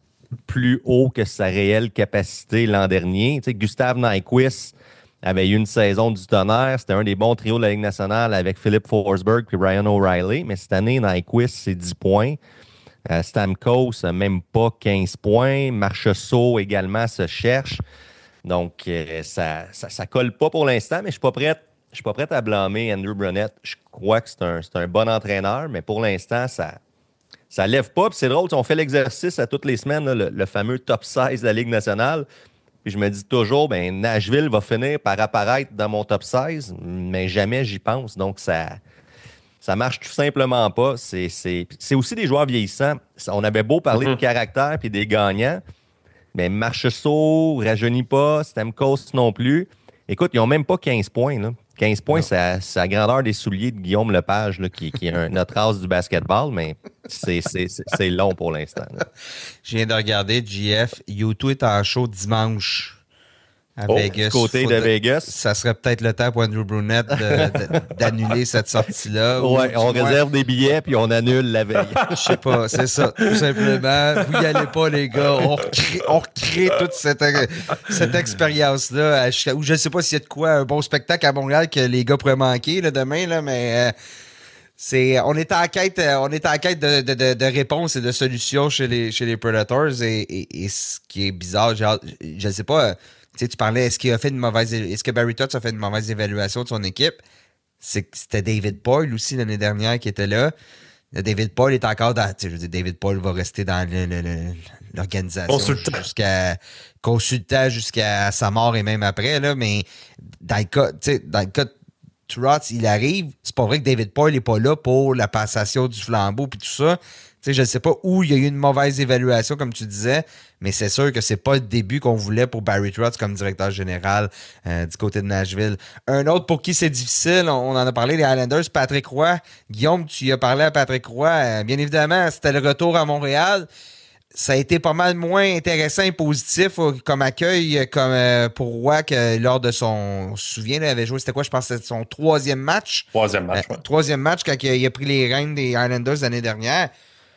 plus haut que sa réelle capacité l'an dernier? Tu sais, Gustave Nyquist avait eu une saison du tonnerre. C'était un des bons trios de la Ligue nationale avec Philip Forsberg et Ryan O'Reilly. Mais cette année, Nyquist, c'est dix points. Euh, Stamkos, même pas quinze points. Marchessault également se cherche. Donc, euh, ça, ça, ça colle pas pour l'instant, mais je suis pas prête. Je suis pas prête à blâmer Andrew Brunette. Je crois que c'est un, c'est un bon entraîneur, mais pour l'instant, ça ça lève pas. Puis c'est drôle, on fait l'exercice à toutes les semaines, là, le, le fameux top seize de la Ligue nationale. Puis je me dis toujours, ben Nashville va finir par apparaître dans mon top seize, mais jamais j'y pense. Donc, ça ça marche tout simplement pas. C'est, c'est, c'est aussi des joueurs vieillissants. On avait beau parler Mm-hmm. de caractère puis des gagnants, mais Marchessault, rajeunit pas, Stamkos non plus. Écoute, ils n'ont même pas quinze points. Là. quinze points, c'est à, c'est à la grandeur des souliers de Guillaume Lepage, là, qui, qui est un, notre as du basketball, mais c'est, c'est, c'est, c'est long pour l'instant. Là. Je viens de regarder, J F, U deux est en show dimanche à Oh, Vegas. du côté Faut de Vegas. Ça serait peut-être le temps pour Andrew Brunette de- de- d'annuler cette sortie-là. ou Ouais, du on moins- réserve des billets puis on annule la veille. Je sais pas, c'est ça, tout simplement. Vous y allez pas, les gars. On recrée, on recrée toute cette, cette expérience-là. à Chicago. Je sais pas s'il y a de quoi, un bon spectacle à Montréal que les gars pourraient manquer là, demain, là, mais euh, c'est, on est en quête, euh, on est en quête de, de, de, de réponses et de solutions chez les, chez les Predators. Et, et, et ce qui est bizarre, genre, je sais pas, euh, tu sais, tu parlais, est-ce qu'il a fait une mauvaise, est-ce que Barry Trotz a fait une mauvaise évaluation de son équipe? C'est que c'était David Poyle aussi l'année dernière qui était là. David Poyle est encore dans. Tu sais, je veux dire, David Poyle va rester dans le- le- le- l'organisation Consultant. jusqu'à consultant jusqu'à sa mort et même après, là, mais dans le cas, tu sais, dans le cas de Trotz, il arrive, c'est pas vrai que David Poyle n'est pas là pour la passation du flambeau puis tout ça. Tu sais, je ne sais pas où il y a eu une mauvaise évaluation, comme tu disais, mais c'est sûr que c'est pas le début qu'on voulait pour Barry Trotz comme directeur général euh, du côté de Nashville. Un autre pour qui c'est difficile, on, on en a parlé, les Islanders, Patrick Roy. Guillaume, tu y as parlé à Patrick Roy. Euh, bien évidemment, c'était le retour à Montréal. ça a été pas mal moins intéressant et positif euh, comme accueil comme, euh, pour Roy que lors de son... On se souvient, il avait joué, c'était quoi? Je pense que c'était son troisième match. Troisième match, euh, ouais. Troisième match quand il a, il a pris les rênes des Islanders l'année dernière.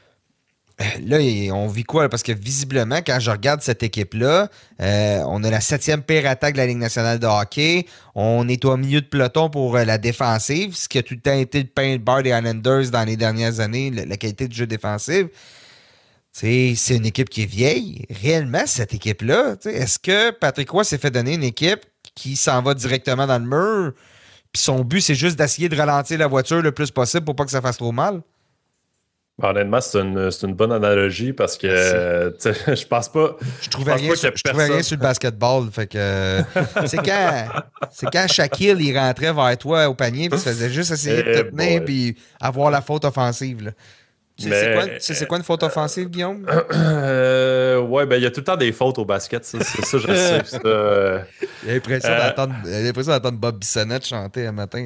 Là, on vit quoi? Parce que visiblement, quand je regarde cette équipe-là, euh, on a la septième pire attaque de la Ligue nationale de hockey. On est au milieu de peloton pour euh, la défensive, ce qui a tout le temps été le pain de beurre des Islanders dans les dernières années, la, la qualité du jeu défensif. T'sais, c'est une équipe qui est vieille. Réellement, cette équipe-là, est-ce que Patrick Roy s'est fait donner une équipe qui s'en va directement dans le mur, puis son but, c'est juste d'essayer de ralentir la voiture le plus possible pour pas que ça fasse trop mal? Honnêtement, c'est une, c'est une bonne analogie parce que euh, je pense pas. Je trouvais, rien, sur, je trouvais rien sur le basketball. Fait que euh, c'est quand c'est quand Shaquille il rentrait vers toi au panier puis il faisait juste essayer de te tenir puis avoir la faute offensive. Là. Tu sais, Mais... c'est, quoi, tu sais, c'est quoi une faute offensive, Guillaume? Euh, ouais, ben il y a tout le temps des fautes au basket, ça, c'est ça, je sais. Ça, euh... Il a l'impression, euh... d'entendre, il a l'impression d'entendre Bob Bissonnette chanter un matin.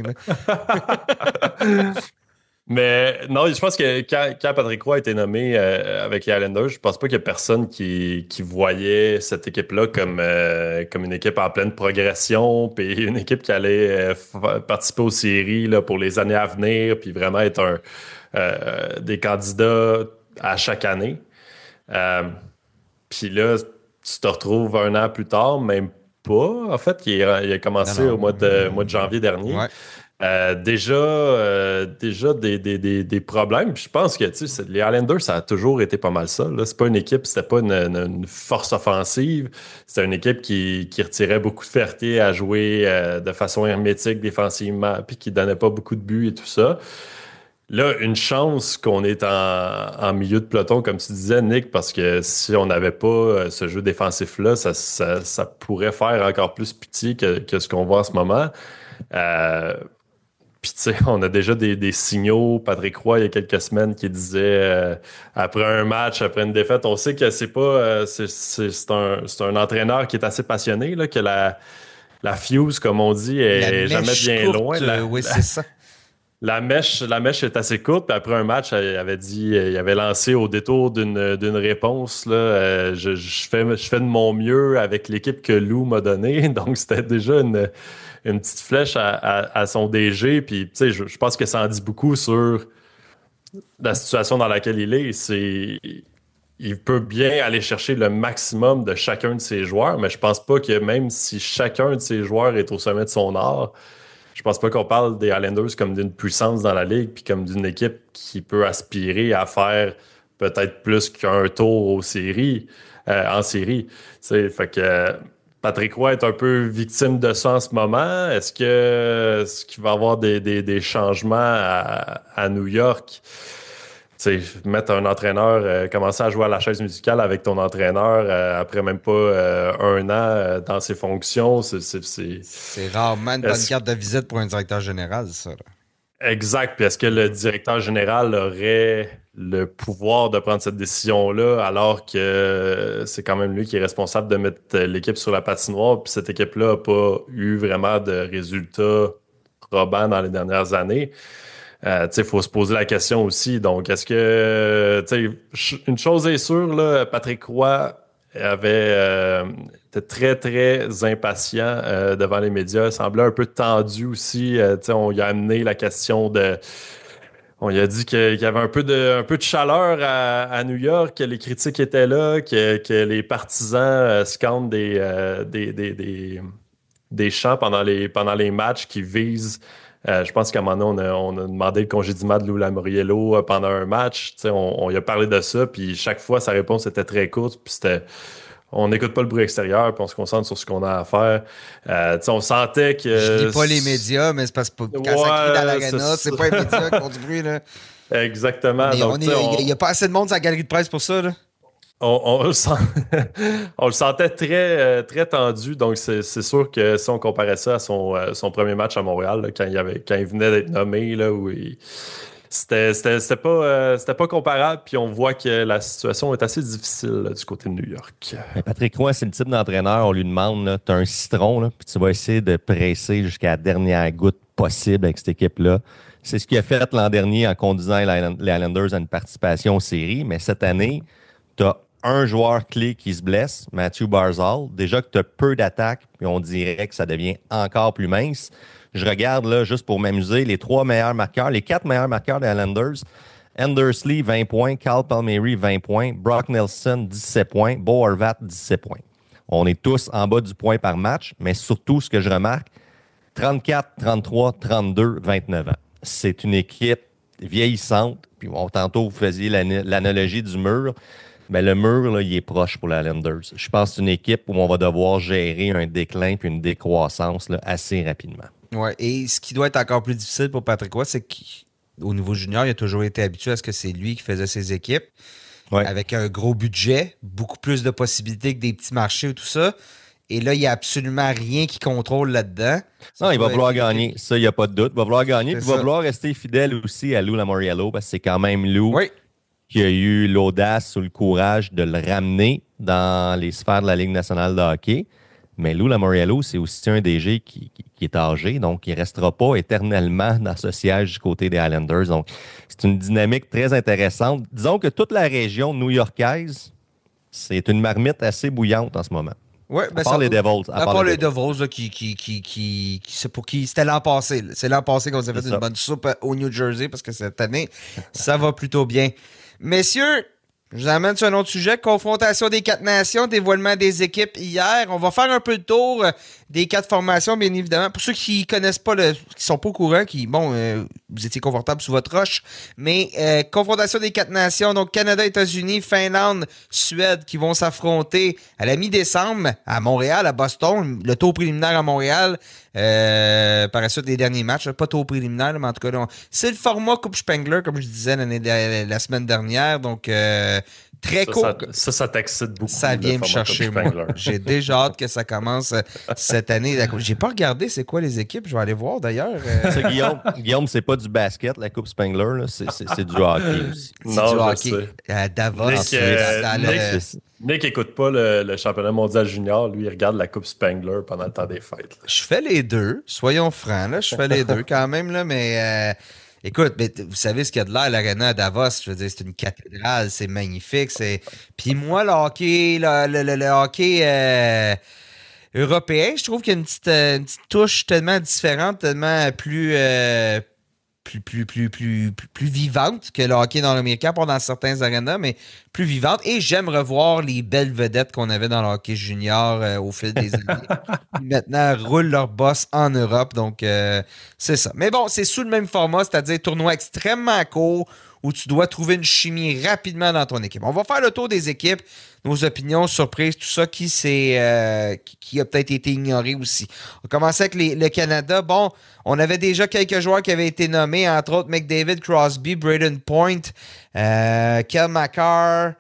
Là. Mais non, je pense que quand, quand Patrick Roy a été nommé euh, avec les Islanders, je pense pas qu'il y a personne qui, qui voyait cette équipe-là comme, euh, comme une équipe en pleine progression, puis une équipe qui allait euh, f- participer aux séries là, pour les années à venir, puis vraiment être un, euh, des candidats à chaque année. Euh, puis là, tu te retrouves un an plus tard, même pas. En fait, il a, il a commencé non, non. au mois de, mois de janvier dernier. Ouais. Euh, déjà, euh, déjà des, des, des, des problèmes. Puis je pense que les Islanders, ça a toujours été pas mal ça. Là. C'est pas une équipe, c'était pas une, une, une force offensive. C'était une équipe qui, qui retirait beaucoup de fierté à jouer euh, de façon hermétique défensivement, puis qui donnait pas beaucoup de buts et tout ça. Là, une chance qu'on est en, en milieu de peloton, comme tu disais, Nick, parce que si on n'avait pas ce jeu défensif-là, ça, ça, ça pourrait faire encore plus pitié que, que ce qu'on voit en ce moment. Euh, Puis, tu sais, on a déjà des, des signaux. Patrick Roy, il y a quelques semaines, qui disait euh, après un match, après une défaite, on sait que c'est pas. Euh, c'est, c'est, c'est, un, c'est un entraîneur qui est assez passionné, là, que la, la fuse, comme on dit, est jamais bien courte, loin. La, euh, oui, la, c'est ça. La mèche, la mèche est assez courte. Puis après un match, il avait dit, il avait lancé au détour d'une, d'une réponse. Là, euh, je, je, fais, je fais de mon mieux avec l'équipe que Lou m'a donnée. Donc, c'était déjà une. une petite flèche à, à, à son D G. Puis, tu sais, je, je pense que ça en dit beaucoup sur la situation dans laquelle il est. C'est, il peut bien aller chercher le maximum de chacun de ses joueurs, mais je pense pas que même si chacun de ses joueurs est au sommet de son art, je pense pas qu'on parle des Islanders comme d'une puissance dans la ligue, puis comme d'une équipe qui peut aspirer à faire peut-être plus qu'un tour aux séries, euh, en série. Tu sais, fait que Patrick Roy est un peu victime de ça en ce moment. Est-ce que est-ce qu'il va y avoir des, des, des changements à, à New York? T'sais, mettre un entraîneur, euh, commencer à jouer à la chaise musicale avec ton entraîneur euh, après même pas euh, un an euh, dans ses fonctions, c'est... C'est, c'est... c'est rarement une bonne carte de visite pour un directeur général, ça. Là. Exact. Puis est-ce que le directeur général aurait le pouvoir de prendre cette décision-là alors que c'est quand même lui qui est responsable de mettre l'équipe sur la patinoire, puis cette équipe-là n'a pas eu vraiment de résultats probants dans les dernières années? Euh, il faut se poser la question aussi. Donc, est-ce que... Une chose est sûre, là, Patrick Roy avait, euh, était très, très impatient euh, devant les médias. Il semblait un peu tendu aussi. Euh, on lui a amené la question de... On lui a dit que, qu'il y avait un peu de, un peu de chaleur à, à New York, que les critiques étaient là, que, que les partisans euh, scandent des, euh, des, des, des, des chants pendant les, pendant les matchs qui visent... Euh, je pense qu'à un moment donné, on a, on a demandé le congédiement de Lou Lamoriello pendant un match. On, on lui a parlé de ça, puis chaque fois, sa réponse était très courte. Puis c'était, on n'écoute pas le bruit extérieur, puis on se concentre sur ce qu'on a à faire. Euh, on sentait que... Je dis pas les médias, mais c'est parce que quand ouais, ça crie dans l'aréna, c'est, c'est pas les médias qui font du bruit. Là. Exactement. Mais donc, il n'y a pas assez de monde sur la galerie de presse pour ça. Là. On, on, le sent... on le sentait très, euh, très tendu, donc c'est, c'est sûr que si on comparait ça à son, euh, son premier match à Montréal, là, quand, il avait, quand il venait d'être nommé, là, où il... c'était, c'était, c'était, pas, euh, c'était pas comparable, puis on voit que la situation est assez difficile là, du côté de New York. Mais Patrick Roy, c'est le type d'entraîneur, on lui demande, tu as un citron, là, puis tu vas essayer de presser jusqu'à la dernière goutte possible avec cette équipe-là. C'est ce qu'il a fait l'an dernier en conduisant les Islanders à une participation aux séries, mais cette année, tu as un joueur clé qui se blesse, Matthew Barzal. Déjà que tu as peu d'attaques, puis on dirait que ça devient encore plus mince. Je regarde, là, juste pour m'amuser, les trois meilleurs marqueurs, les quatre meilleurs marqueurs des Islanders. Andersley, vingt points. Cal Palmieri, vingt points. Brock Nelson, dix-sept points. Bo Horvat, dix-sept points. On est tous en bas du point par match, mais surtout, ce que je remarque, trente-quatre, trente-trois, trente-deux, vingt-neuf ans. C'est une équipe vieillissante. Puis bon, tantôt, vous faisiez l'analogie du mur. Mais le mur, là, il est proche pour les Islanders. Je pense que c'est une équipe où on va devoir gérer un déclin puis une décroissance là, assez rapidement. Oui, et ce qui doit être encore plus difficile pour Patrick Roy, c'est qu'au niveau junior, il a toujours été habitué à ce que c'est lui qui faisait ses équipes. Ouais. Avec un gros budget, beaucoup plus de possibilités que des petits marchés ou tout ça. Et là, il n'y a absolument rien qui contrôle là-dedans. Non, il va vouloir gagner. Ça, il n'y a pas de doute. Il va vouloir gagner. Puis il va vouloir rester fidèle aussi à Lou Lamoriello parce que c'est quand même Lou oui. qui a eu l'audace ou le courage de le ramener dans les sphères de la Ligue nationale de hockey. Mais Lou Lamoriello, c'est aussi un D G qui, qui, qui est âgé, donc il ne restera pas éternellement dans ce siège du côté des Islanders. Donc, c'est une dynamique très intéressante. Disons que toute la région new-yorkaise, c'est une marmite assez bouillante en ce moment. Ouais, ben à part ça, les Devils. À, à part, part les Devils, Devils là, qui, qui, qui, qui, qui, c'est pour qui c'était l'an passé. Là. C'est l'an passé qu'on s'est fait une bonne soupe au New Jersey parce que cette année, ça va plutôt bien. Messieurs, je vous amène sur un autre sujet, confrontation des quatre nations, dévoilement des équipes hier. On va faire un peu le tour des quatre formations, bien évidemment. Pour ceux qui connaissent pas, le, qui sont pas au courant, qui, bon, euh, vous étiez confortable sous votre roche, mais euh, confrontation des quatre nations, donc Canada, États-Unis, Finlande, Suède, qui vont s'affronter à la mi-décembre à Montréal, à Boston, le tour préliminaire à Montréal. Euh, par la suite des derniers matchs, pas tour préliminaire, mais en tout cas, là, c'est le format Coupe Spengler, comme je disais l'année, la, la semaine dernière, donc euh, très court. Ça, ça, ça t'excite beaucoup. Ça vient me chercher, moi. J'ai déjà hâte que ça commence cette année. J'ai pas regardé c'est quoi les équipes, je vais aller voir d'ailleurs. Ça, Guillaume, Guillaume c'est pas du basket, la Coupe Spengler, c'est, c'est, c'est du hockey aussi. C'est non, du hockey. À Davos. Nick, euh, dans Nick, le... Nick écoute pas le, le championnat mondial junior, lui il regarde la Coupe Spengler pendant le temps des fêtes. Là. Je fais les deux, soyons francs, là, je fais les deux quand même, là, mais euh, écoute, mais vous savez ce qu'il y a de là à l'Arena à Davos, je veux dire, c'est une cathédrale, c'est magnifique, c'est. Puis moi, le hockey, le, le, le, le hockey euh, européen, je trouve qu'il y a une petite, une petite touche tellement différente, tellement plus. Euh, Plus, plus, plus, plus, plus, plus vivante que le hockey nord-américain, pas dans certains arénas, mais plus vivante. Et j'aime revoir les belles vedettes qu'on avait dans le hockey junior euh, au fil des années. Qui maintenant roulent leur boss en Europe. Donc, euh, c'est ça. Mais bon, c'est sous le même format, c'est-à-dire tournoi extrêmement court où tu dois trouver une chimie rapidement dans ton équipe. On va faire le tour des équipes, nos opinions, surprises, tout ça qui, c'est, euh, qui, qui a peut-être été ignoré aussi. On va commencer avec les, le Canada. Bon, on avait déjà quelques joueurs qui avaient été nommés, entre autres McDavid, Crosby, Braden Point, euh, Kel McCarr,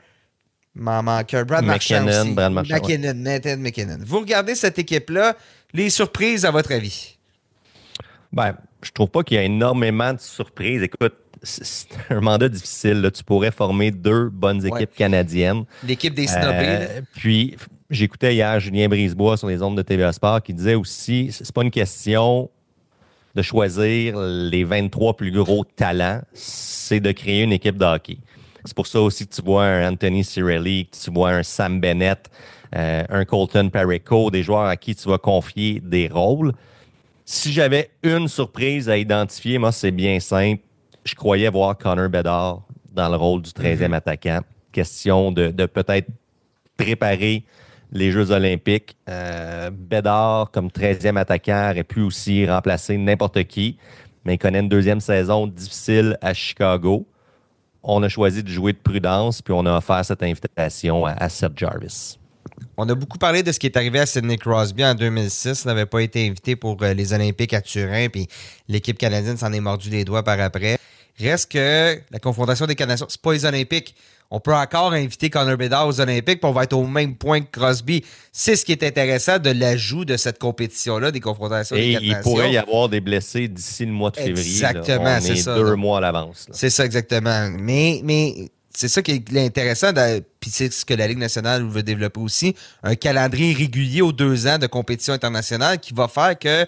Brad McKinnon, Brad Marchand. McKinnon, Nathan McKinnon. Vous regardez cette équipe-là, les surprises à votre avis? Ben, je trouve pas qu'il y a énormément de surprises. Écoute, c'est un mandat difficile. Là. Tu pourrais former deux bonnes équipes ouais. canadiennes. L'équipe des snobés. Euh, puis, j'écoutais hier Julien Brisebois sur les ondes de T V A Sport qui disait aussi, c'est pas une question de choisir les vingt-trois plus gros talents, c'est de créer une équipe de hockey. C'est pour ça aussi que tu vois un Anthony Cirelli, que tu vois un Sam Bennett, euh, un Colton Parayko, des joueurs à qui tu vas confier des rôles. Si j'avais une surprise à identifier, moi, c'est bien simple. Je croyais voir Connor Bedard dans le rôle du treizième mm-hmm. attaquant. Question de, de peut-être préparer les Jeux olympiques. Euh, Bedard, comme treizième attaquant, aurait pu aussi remplacer n'importe qui, mais il connaît une deuxième saison difficile à Chicago. On a choisi de jouer de prudence, puis on a offert cette invitation à, à Seth Jarvis. On a beaucoup parlé de ce qui est arrivé à Sidney Crosby en deux mille six. Il n'avait pas été invité pour les Olympiques à Turin, puis l'équipe canadienne s'en est mordu les doigts par après. Reste que la confrontation des Canadiens, c'est pas les Olympiques. On peut encore inviter Connor Bedard aux Olympiques, puis on va être au même point que Crosby. C'est ce qui est intéressant de l'ajout de cette compétition-là, des confrontations Et des quatre il nations. pourrait y avoir des blessés d'ici le mois de février. Exactement, là. On c'est est ça. deux là. mois à l'avance. Là. C'est ça, exactement. Mais, mais c'est ça qui est intéressant, puis c'est ce que la Ligue nationale veut développer aussi, un calendrier régulier aux deux ans de compétition internationale qui va faire que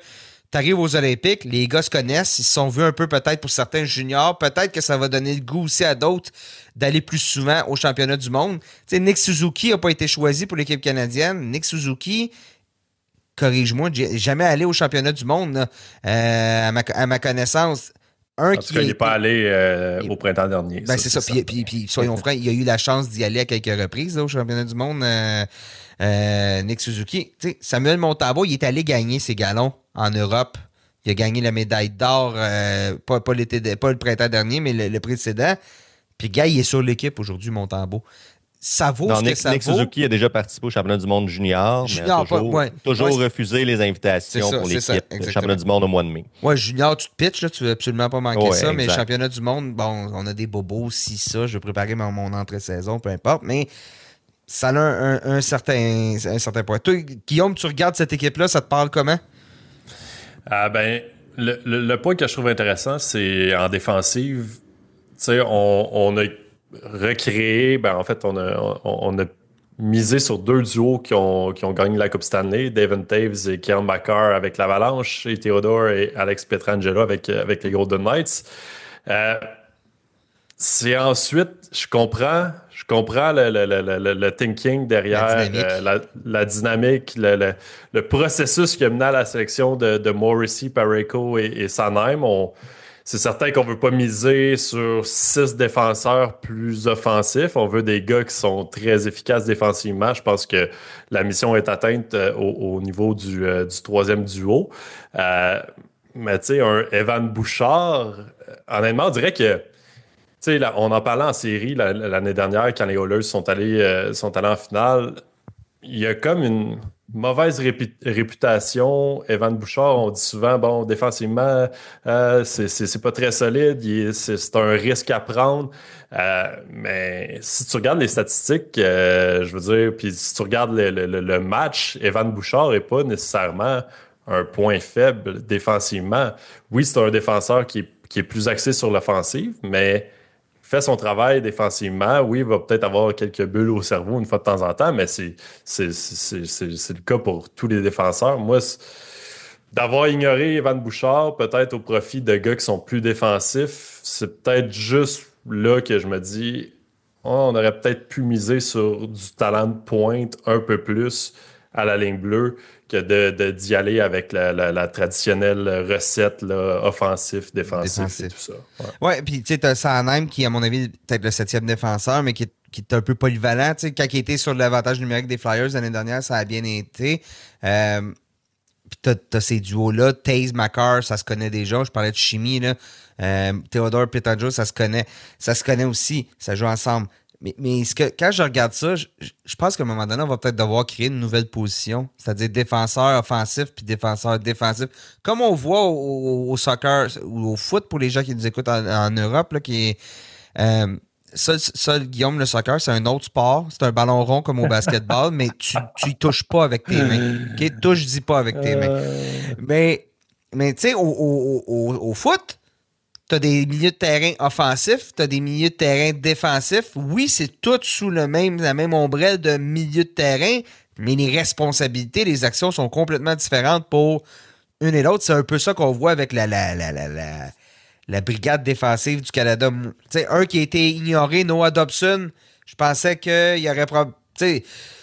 Tu arrives aux Olympiques, les gars se connaissent, ils se sont vus un peu peut-être pour certains juniors. Peut-être que ça va donner le goût aussi à d'autres d'aller plus souvent au championnat du monde. Tu sais, Nick Suzuki n'a pas été choisi pour l'équipe canadienne. Nick Suzuki, corrige-moi, jamais allé au championnat du monde, là, euh, à, ma, à ma connaissance. Un en qui tout cas, il n'est pas allé euh, au printemps dernier. Ben, ça, c'est ça. ça. Puis, puis, puis, soyons francs, il a eu la chance d'y aller à quelques reprises là, au championnat du monde. Euh, euh, Nick Suzuki. T'sais, Samuel Montembeault, il est allé gagner ses galons en Europe. Il a gagné la médaille d'or, euh, pas, pas, l'été, pas le printemps dernier, mais le, le précédent. Puis, gars, il est sur l'équipe aujourd'hui, Montembeault. Ça vaut non, ce Nick, que ça Nick vaut. Suzuki a déjà participé au championnat du monde junior, junior mais a toujours, pas, ouais. toujours ouais, refusé les invitations ça, pour l'équipe du championnat du monde au mois de mai. Ouais, junior, tu te pitches, là, tu veux absolument pas manquer ouais, ça, exact. mais championnat du monde, bon, on a des bobos, si ça, je vais préparer mon, mon entrée-saison, peu importe, mais ça a un, un, un, certain, un certain point. Toi, Guillaume, tu regardes cette équipe-là, ça te parle comment? Ah ben, le, le, le point que je trouve intéressant, c'est en défensive, tu sais, on, on a recréé, ben en fait, on a, on, on a misé sur deux duos qui ont, qui ont gagné la Coupe Stanley, Devin Taves et Kyle McCarr avec l'Avalanche, et Theodore et Alex Pietrangelo avec, avec les Golden Knights. Euh, c'est ensuite, je comprends, je comprends le, le, le, le, le thinking derrière, la dynamique, euh, la, la dynamique le, le, le processus qui a mené à la sélection de, de Morrissey, Parayko et, et Sanheim. On, c'est certain qu'on veut pas miser sur six défenseurs plus offensifs. On veut des gars qui sont très efficaces défensivement. Je pense que la mission est atteinte euh, au, au niveau du, euh, du troisième duo. Euh, mais tu sais, un Evan Bouchard, honnêtement, on dirait que tu sais, on en parlait en série la, l'année dernière quand les Oilers sont allés, euh, sont allés en finale. Il y a comme une mauvaise répu- réputation. Evan Bouchard, on dit souvent, bon, défensivement, euh, c'est, c'est, c'est pas très solide. Il est, c'est, c'est un risque à prendre. Euh, mais si tu regardes les statistiques, euh, je veux dire, puis si tu regardes le, le, le match, Evan Bouchard n'est pas nécessairement un point faible défensivement. Oui, c'est un défenseur qui est, qui est plus axé sur l'offensive, mais fait son travail défensivement. Oui, il va peut-être avoir quelques bulles au cerveau une fois de temps en temps, mais c'est, c'est, c'est, c'est, c'est le cas pour tous les défenseurs. Moi, d'avoir ignoré Evan Bouchard, peut-être au profit de gars qui sont plus défensifs, c'est peut-être juste là que je me dis oh, on aurait peut-être pu miser sur du talent de pointe un peu plus à la ligne bleue que de, de, d'y aller avec la, la, la traditionnelle recette là, offensif, défensif, défensif et tout ça. Ouais, ouais puis tu sais, t'as Sanheim qui, à mon avis, peut-être le septième défenseur, mais qui est, qui est un peu polyvalent. Tu sais, quand il était sur l'avantage numérique des Flyers l'année dernière, ça a bien été. Euh, puis t'as, t'as ces duos-là, Taze, McCarr, ça se connaît déjà. Je parlais de chimie, là. Euh, Theodore, Pietrangelo, ça se connaît. Ça se connaît aussi. Ça joue ensemble. Mais, mais ce que, quand je regarde ça, je, je pense qu'à un moment donné, on va peut-être devoir créer une nouvelle position, c'est-à-dire défenseur offensif puis défenseur défensif. Comme on voit au, au, au soccer ou au foot pour les gens qui nous écoutent en, en Europe, là, qui est, euh, ça, ça, Guillaume, le soccer, c'est un autre sport. C'est un ballon rond comme au basketball, mais tu tu y touches pas avec tes mains. Okay? Touche, dis pas avec tes mains. Mais, mais tu sais, au, au, au, au foot, t'as des milieux de terrain offensifs, t'as des milieux de terrain défensifs. Oui, c'est tout sous le même, la même ombrelle de milieu de terrain, mais les responsabilités, les actions sont complètement différentes pour une et l'autre. C'est un peu ça qu'on voit avec la, la, la, la, la, la brigade défensive du Canada. Tu sais, un qui a été ignoré, Noah Dobson, je pensais qu'il y aurait... Tu sais,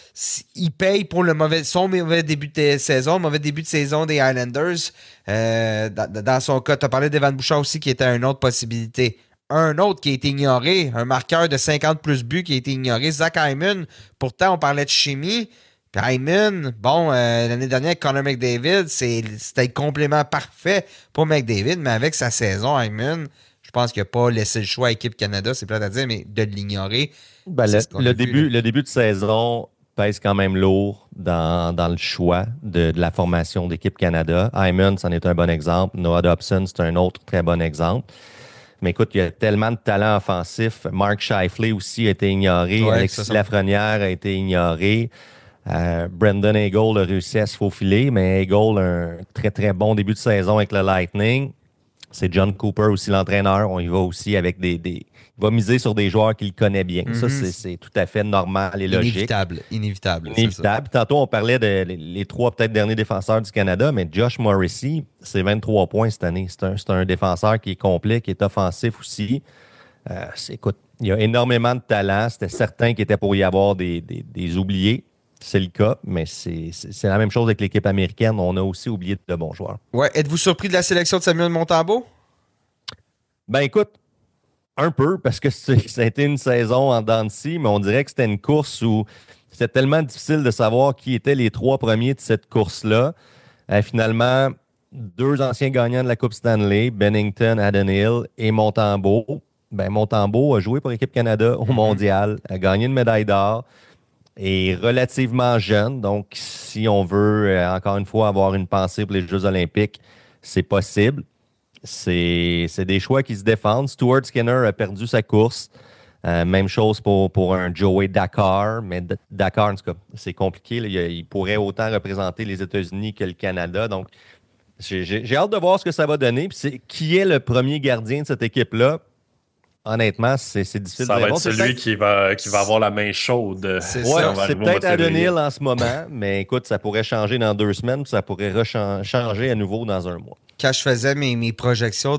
il paye pour le mauvais, son mauvais début de saison, mauvais début de saison des Islanders. Euh, dans, dans son cas, tu as parlé d'Evan Bouchard aussi, qui était une autre possibilité. Un autre qui a été ignoré, un marqueur de cinquante plus buts qui a été ignoré, Zach Hyman. Pourtant, on parlait de chimie. Puis Hyman, bon, euh, l'année dernière, Connor McDavid, c'est, c'était le complément parfait pour McDavid, mais avec sa saison, Hyman, je pense qu'il n'a pas laissé le choix à Équipe Canada, c'est plate à dire, mais de l'ignorer. Ben, le, le, début, vu, le début de saison pèse quand même lourd dans, dans le choix de, de la formation d'Équipe Canada. Hyman, c'en est un bon exemple. Noah Dobson, c'est un autre très bon exemple. Mais écoute, il y a tellement de talent offensif. Mark Scheifele aussi a été ignoré. Ouais, Alexis Lafrenière a été ignoré. Euh, Brendan Eagle a réussi à se faufiler, mais Eagle a un très, très bon début de saison avec le Lightning. c'est John Cooper aussi l'entraîneur. On y va aussi avec des, des... Il va miser sur des joueurs qu'il connaît bien. Mm-hmm. Ça, c'est, c'est tout à fait normal et logique. Inévitable. Inévitable. Inévitable. Tantôt, on parlait des de, les trois peut-être derniers défenseurs du Canada, mais Josh Morrissey, c'est vingt-trois points cette année. C'est un, c'est un défenseur qui est complet, qui est offensif aussi. Euh, c'est, écoute, il y a énormément de talent. C'était certain qu'il était pour y avoir des, des, des oubliés. C'est le cas, mais c'est, c'est, c'est la même chose avec l'équipe américaine. On a aussi oublié de bons joueurs. Ouais. Êtes-vous surpris de la sélection de Samuel Montembeault? Ben écoute, un peu, parce que c'est, ça a été une saison en dents de scie, mais on dirait que c'était une course où c'était tellement difficile de savoir qui étaient les trois premiers de cette course-là. Euh, finalement, deux anciens gagnants de la Coupe Stanley, Bennington, Adden Hill et Montembeault. Ben, Montembeault a joué pour l'équipe Canada au Mondial, a gagné une médaille d'or, est relativement jeune. Donc, si on veut, euh, encore une fois, avoir une pensée pour les Jeux olympiques, c'est possible. C'est, c'est des choix qui se défendent. Stuart Skinner a perdu sa course. Euh, même chose pour, pour un Joey Dakar. Mais D- Dakar, en tout cas, c'est compliqué. Là. Il, il pourrait autant représenter les États-Unis que le Canada. Donc, j'ai, j'ai, j'ai hâte de voir ce que ça va donner. Puis c'est, qui est le premier gardien de cette équipe-là? Honnêtement, c'est, c'est difficile ça de va dire. être celui qui va, qui va avoir la main chaude. C'est, ouais, c'est peut-être Adden Hill en ce moment, mais écoute, ça pourrait changer dans deux semaines, puis ça pourrait rechan- changer à nouveau dans un mois. Quand je faisais mes, mes projections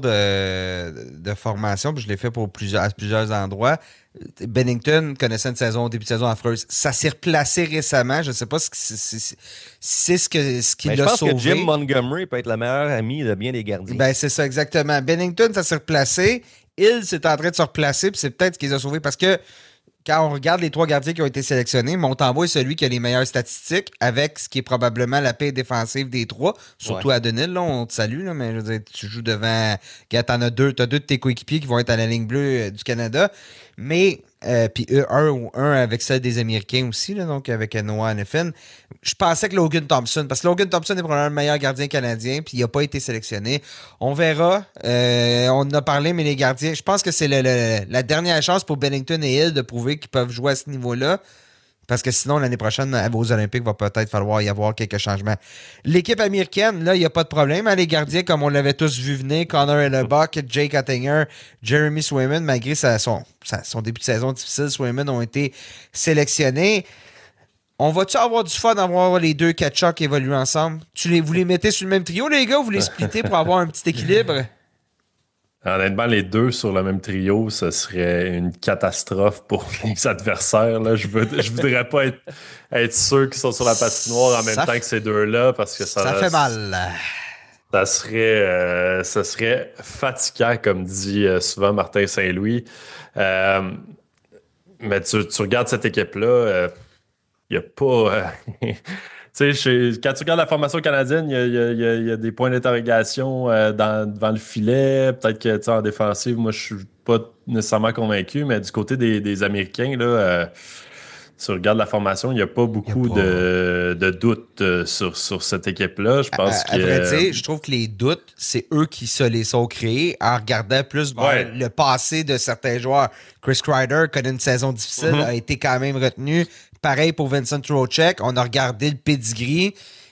de, de formation, puis je l'ai fait pour plusieurs, à plusieurs endroits, Bennington connaissait une saison, début de saison affreuse. Ça s'est replacé récemment. Je ne sais pas si c'est, c'est, c'est ce, que, ce qui ben, l'a sauvé. Je pense sauvé. que Jim Montgomery peut être le meilleur ami de bien des gardiens. Ben, c'est ça, exactement. Bennington, ça s'est replacé. Hill, c'est en train de se replacer, puis c'est peut-être ce qui les a sauvés. Parce que quand on regarde les trois gardiens qui ont été sélectionnés, Montembeault est celui qui a les meilleures statistiques avec ce qui est probablement la paix défensive des trois. Surtout ouais. Adden Hill, là, on te salue, là, mais je veux dire, tu joues devant... Regarde, t'en as deux, t'as deux de tes coéquipiers qui vont être à la ligne bleue du Canada. Mais, euh, puis eux, un ou un avec celle des Américains aussi, là, donc avec Noah Hanifin. Je pensais que Logan Thompson, parce que Logan Thompson est probablement le meilleur gardien canadien, puis il n'a pas été sélectionné. On verra. Euh, on en a parlé, mais les gardiens, je pense que c'est le, le, la dernière chance pour Bennington et Hill de prouver qu'ils peuvent jouer à ce niveau-là. Parce que sinon, l'année prochaine, aux Olympiques, va peut-être falloir y avoir quelques changements. L'équipe américaine, là, il n'y a pas de problème. Hein, les gardiens, comme on l'avait tous vu venir, Connor Hellebuck, Jake Ottinger, Jeremy Swayman, malgré sa, son, sa, son début de saison difficile, Swayman ont été sélectionnés. On va-tu avoir du fun d'avoir les deux Tkachuk évoluer ensemble? Tu les, vous les mettez sur le même trio, les gars, ou vous les splittez pour avoir un petit équilibre? Honnêtement, les deux sur le même trio, ce serait une catastrophe pour les adversaires. Là. Je ne je voudrais pas être, être sûr qu'ils sont sur la patinoire en même ça temps f... que ces deux-là parce que ça, ça fait mal. Ça serait, euh, ça serait fatigant, comme dit euh, souvent Martin Saint-Louis. Euh, mais tu, tu regardes cette équipe-là, il euh, n'y a pas... Euh, Tu sais, quand tu regardes la formation canadienne, il y a, y a, y a des points d'interrogation euh, dans, devant le filet. Peut-être que, tu sais, en défensive, moi, je suis pas nécessairement convaincu, mais du côté des, des Américains, là, euh, tu regardes la formation, il n'y a pas beaucoup a pas... de, de doutes euh, sur, sur cette équipe-là. Je pense à, à, que... À vrai dire, je trouve que les doutes, c'est eux qui se les sont créés en regardant plus vers ouais. le passé de certains joueurs. Chris Kreider connaît une saison difficile, mm-hmm. a été quand même retenu. Pareil pour Vincent Trocheck, on a regardé le pedigree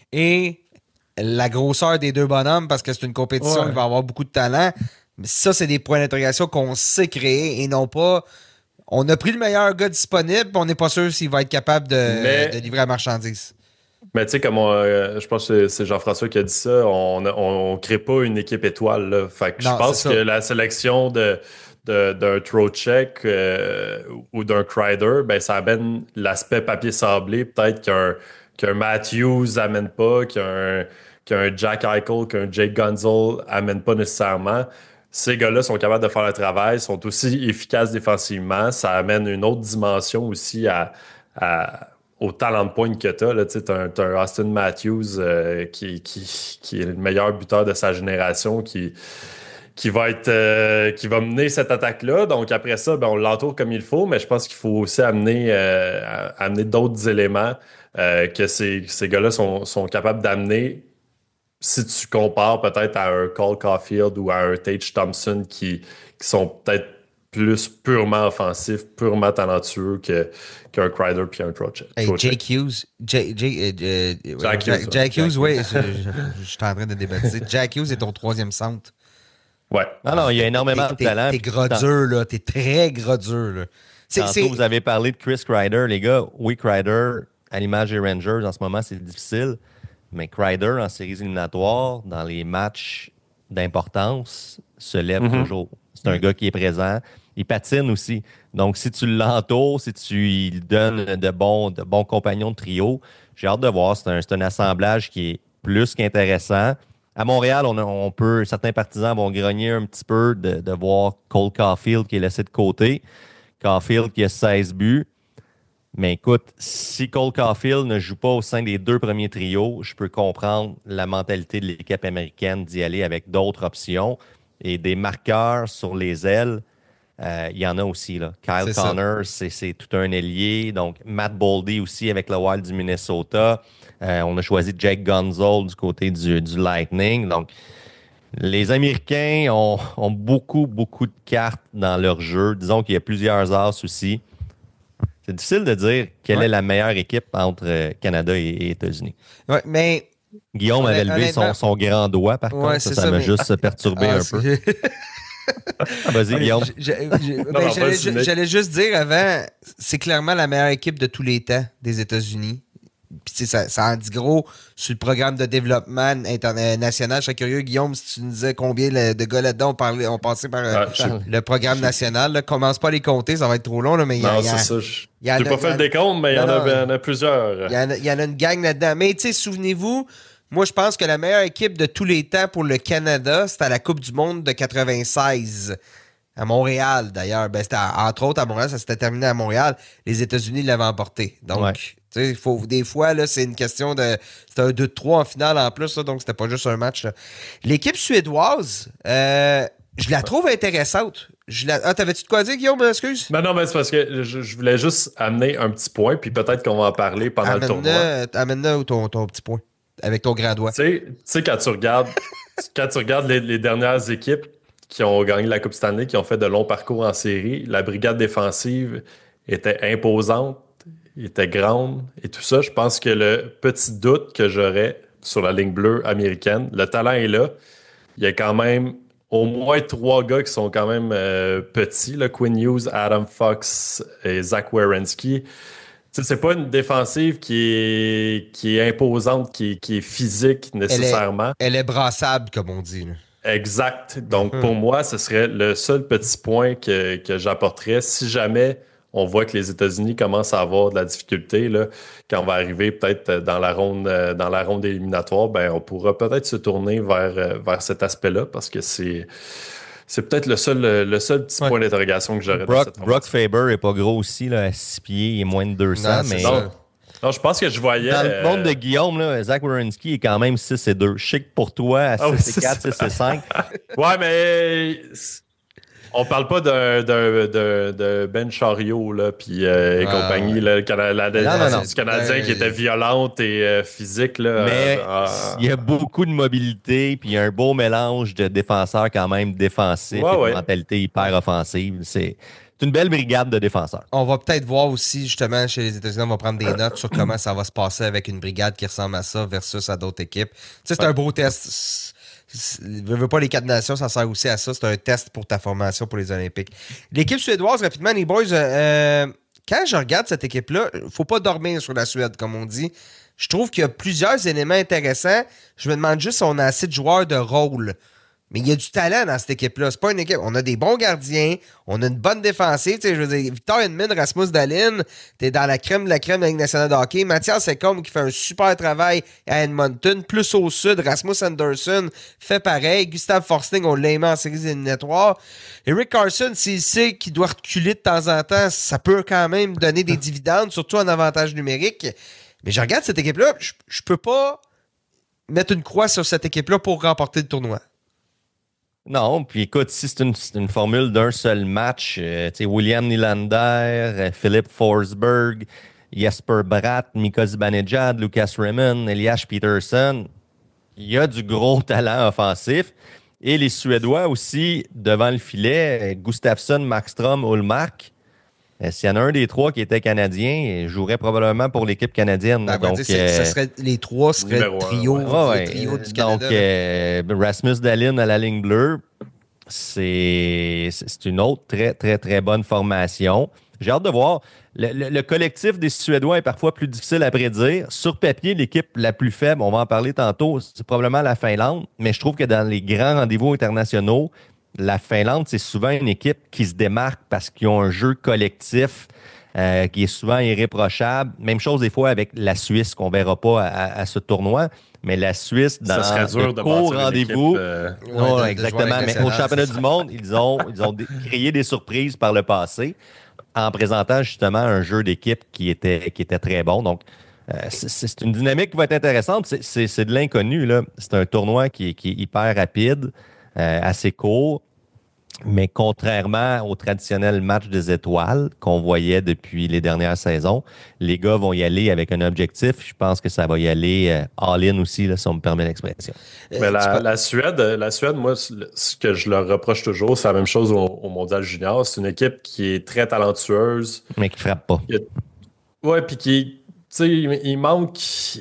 et la grosseur des deux bonhommes parce que c'est une compétition, ouais. il va avoir beaucoup de talent. Mais ça, c'est des points d'interrogation qu'on sait créer et non pas... On a pris le meilleur gars disponible, on n'est pas sûr s'il va être capable de, mais, de livrer la marchandise. Mais tu sais, comme on, euh, je pense que c'est Jean-François qui a dit ça, on ne crée pas une équipe étoile. Là. Fait que non, je pense que la sélection de... De, d'un Trocheck euh, ou d'un Kreider, ben, ça amène l'aspect papier sablé, peut-être qu'un, qu'un Matthews amène pas, qu'un, qu'un Jack Eichel, qu'un Jake Gunzel amène pas nécessairement. Ces gars-là sont capables de faire le travail, sont aussi efficaces défensivement. Ça amène une autre dimension aussi à, à, au talent de pointe que tu as. Tu as, t'as un Austin Matthews euh, qui, qui, qui est le meilleur buteur de sa génération, qui qui va être euh, qui va mener cette attaque-là. Donc après ça, ben, on l'entoure comme il faut, mais je pense qu'il faut aussi amener, euh, amener d'autres éléments euh, que ces, ces gars-là sont, sont capables d'amener si tu compares peut-être à un Cole Caulfield ou à un Tage Thompson qui, qui sont peut-être plus purement offensifs, purement talentueux que, qu'un Kreider puis un Trocheck. Hey, Jake Hughes. J- J- euh, Jack, Jack, Hughes, Jack Hughes, oui. Je, je, je suis en train de débaptiser. Jack Hughes est ton troisième centre. Ouais. Non, non, il y a énormément T'es, de talent. T'es, t'es gras dur, là. T'es très gras dur, là. C'est, Tantôt, c'est... vous avez parlé de Chris Kreider, les gars. Oui, Kreider, à l'image des Rangers, en ce moment, c'est difficile. Mais Kreider, en séries éliminatoires, dans les matchs d'importance, se lève mm-hmm. toujours. C'est un mm-hmm. gars qui est présent. Il patine aussi. Donc, si tu l'entoures, si tu lui donnes de bons, de bons compagnons de trio, j'ai hâte de voir. C'est un, c'est un assemblage qui est plus qu'intéressant. À Montréal, on, a, on peut, certains partisans vont grogner un petit peu de, de voir Cole Caulfield qui est laissé de côté. Caulfield qui a seize buts. Mais écoute, si Cole Caulfield ne joue pas au sein des deux premiers trios, je peux comprendre la mentalité de l'équipe américaine d'y aller avec d'autres options. Et des marqueurs sur les ailes, euh, il y en a aussi. Là. Kyle c'est Connor, c'est, c'est tout un ailier. Donc, Matt Boldy aussi avec le Wild du Minnesota. Euh, on a choisi Jake Gonzalez du côté du, du Lightning. Donc, les Américains ont, ont beaucoup, beaucoup de cartes dans leur jeu. Disons qu'il y a plusieurs as aussi. C'est difficile de dire quelle ouais. est la meilleure équipe entre Canada et, et États-Unis. Oui, mais... Guillaume avait levé son, son grand doigt, par ouais, contre. Ça, ça, ça m'a mais... juste perturbé ah, un c'est... peu. Vas-y, Guillaume. Je, je, je, non, ben, non, j'allais, j'allais juste dire avant, c'est clairement la meilleure équipe de tous les temps des États-Unis. Puis, ça, ça en dit gros sur le programme de développement national. Je serais curieux, Guillaume, si tu nous disais combien de gars là-dedans ont, parlé, ont passé par ah, euh, le programme je... national. Là. Commence pas à les compter, ça va être trop long. Là, mais non, y a, c'est y a, ça. Je n'ai pas fait le décompte, mais il y, y en a plusieurs. Il y, y en a une gang là-dedans. Mais tu sais, souvenez-vous, moi, je pense que la meilleure équipe de tous les temps pour le Canada, c'était à la Coupe du monde de quatre-vingt-seize. À Montréal, d'ailleurs. Ben, c'était à, entre autres à Montréal, ça s'était terminé à Montréal. Les États-Unis l'avaient emporté. Donc, ouais. tu sais, faut, des fois, là, c'est une question de... C'était un deux trois en finale en plus, là, donc c'était pas juste un match. Là. L'équipe suédoise, euh, je la trouve intéressante. Je la... Ah, t'avais-tu de quoi dire, Guillaume? Excuse? Ben non, mais c'est parce que je, je voulais juste amener un petit point, puis peut-être qu'on va en parler pendant amène le tournoi. Amène-le ton, ton petit point, avec ton grand doigt. Tu sais, quand tu regardes, quand tu regardes les, les dernières équipes qui ont gagné la Coupe Stanley, qui ont fait de longs parcours en série, la brigade défensive était imposante, était grande et tout ça. Je pense que le petit doute que j'aurais sur la ligne bleue américaine, le talent est là. Il y a quand même au moins trois gars qui sont quand même euh, petits, là, Quinn Hughes, Adam Fox et Zach Werenski. T'sais, c'est pas une défensive qui est, qui est imposante, qui est, qui est physique nécessairement. Elle est, elle est brassable, comme on dit. Là. Exact. Donc, pour moi, ce serait le seul petit point que, que j'apporterais. Si jamais on voit que les États-Unis commencent à avoir de la difficulté, là, quand on va arriver peut-être dans la ronde, dans la ronde éliminatoire, ben, on pourra peut-être se tourner vers, vers cet aspect-là parce que c'est, c'est peut-être le seul, le seul petit ouais. point d'interrogation que j'aurais. Brock, dans cette Brock Faber est pas gros aussi, là, à six pieds, il est moins de deux cents, non, mais... Non. Non, je pense que je voyais... Dans le monde de Guillaume, là, Zach Werenski est quand même six et deux. Je sais que pour toi, à six oh, et quatre, six et cinq. Ouais, mais on parle pas d'un, d'un, d'un, d'un Ben Chariot, là, puis euh, et ah, compagnie, ouais. là, la, la, la, non, non, non. du Canadien ouais. qui était violente et euh, physique. Là, mais euh, euh, il y a beaucoup de mobilité, puis il y a un beau mélange de défenseurs quand même défensifs ouais, et de ouais. mentalité hyper offensive. C'est... C'est une belle brigade de défenseurs. On va peut-être voir aussi, justement, chez les États-Unis, on va prendre des notes sur comment ça va se passer avec une brigade qui ressemble à ça versus à d'autres équipes. Tu sais, c'est ouais. un beau test. Je veux pas les quatre nations, ça sert aussi à ça. C'est un test pour ta formation pour les Olympiques. L'équipe suédoise, rapidement, les boys, euh, quand je regarde cette équipe-là, faut pas dormir sur la Suède, comme on dit. Je trouve qu'il y a plusieurs éléments intéressants. Je me demande juste si on a assez de joueurs de rôle. Mais il y a du talent dans cette équipe-là. C'est pas une équipe. On a des bons gardiens. On a une bonne défensive. Tu sais, je veux dire, Victor Hedman, Rasmus Dahlin, t'es dans la crème de la crème de la Ligue nationale de hockey. Mathias Ekholm qui fait un super travail à Edmonton. Plus au sud, Rasmus Anderson fait pareil. Gustav Forsling, on l'a aimé en séries éliminatoires. Eric Carlson, s'il sait qu'il doit reculer de temps en temps, ça peut quand même donner des dividendes, surtout en avantage numérique. Mais je regarde cette équipe-là, je, je peux pas mettre une croix sur cette équipe-là pour remporter le tournoi. Non, puis écoute, si c'est une, c'est une formule d'un seul match, euh, tu sais, William Nylander, euh, Philippe Forsberg, Jesper Bratt, Mika Zibanejad, Lucas Raymond, Elias Peterson, il y a du gros talent offensif. Et les Suédois aussi, devant le filet, Gustafsson, Markstrom, Ullmark. S'il y en a un des trois qui était canadien, il jouerait probablement pour l'équipe canadienne. Ben, donc, dire, euh, ça serait, les trois seraient le trio, ouais, le trio ouais. du Canada. Donc, euh, Rasmus Dahlin à la ligne bleue, c'est, c'est une autre très, très, très bonne formation. J'ai hâte de voir. Le, le, le collectif des Suédois est parfois plus difficile à prédire. Sur papier, l'équipe la plus faible, on va en parler tantôt, c'est probablement la Finlande. Mais je trouve que dans les grands rendez-vous internationaux, la Finlande, c'est souvent une équipe qui se démarque parce qu'ils ont un jeu collectif euh, qui est souvent irréprochable. Même chose des fois avec la Suisse, qu'on ne verra pas à, à ce tournoi. Mais la Suisse, dans ça serait dur le de court rendez-vous, euh... non, ouais, de, exactement. de mais au championnat du monde, ils ont, ils ont créé des surprises par le passé en présentant justement un jeu d'équipe qui était, qui était très bon. Donc, euh, c'est, c'est une dynamique qui va être intéressante. C'est, c'est, c'est de l'inconnu, là. C'est un tournoi qui, qui est hyper rapide, euh, assez court. Mais contrairement au traditionnel match des étoiles qu'on voyait depuis les dernières saisons, les gars vont y aller avec un objectif. Je pense que ça va y aller euh, all-in aussi, là, si on me permet l'expression. Mais la, la Suède, la Suède, moi, ce que je leur reproche toujours, c'est la même chose au, au Mondial Junior. C'est une équipe qui est très talentueuse. Mais qui frappe pas. Qui a... Ouais, puis qui... Tu sais, il, il manque...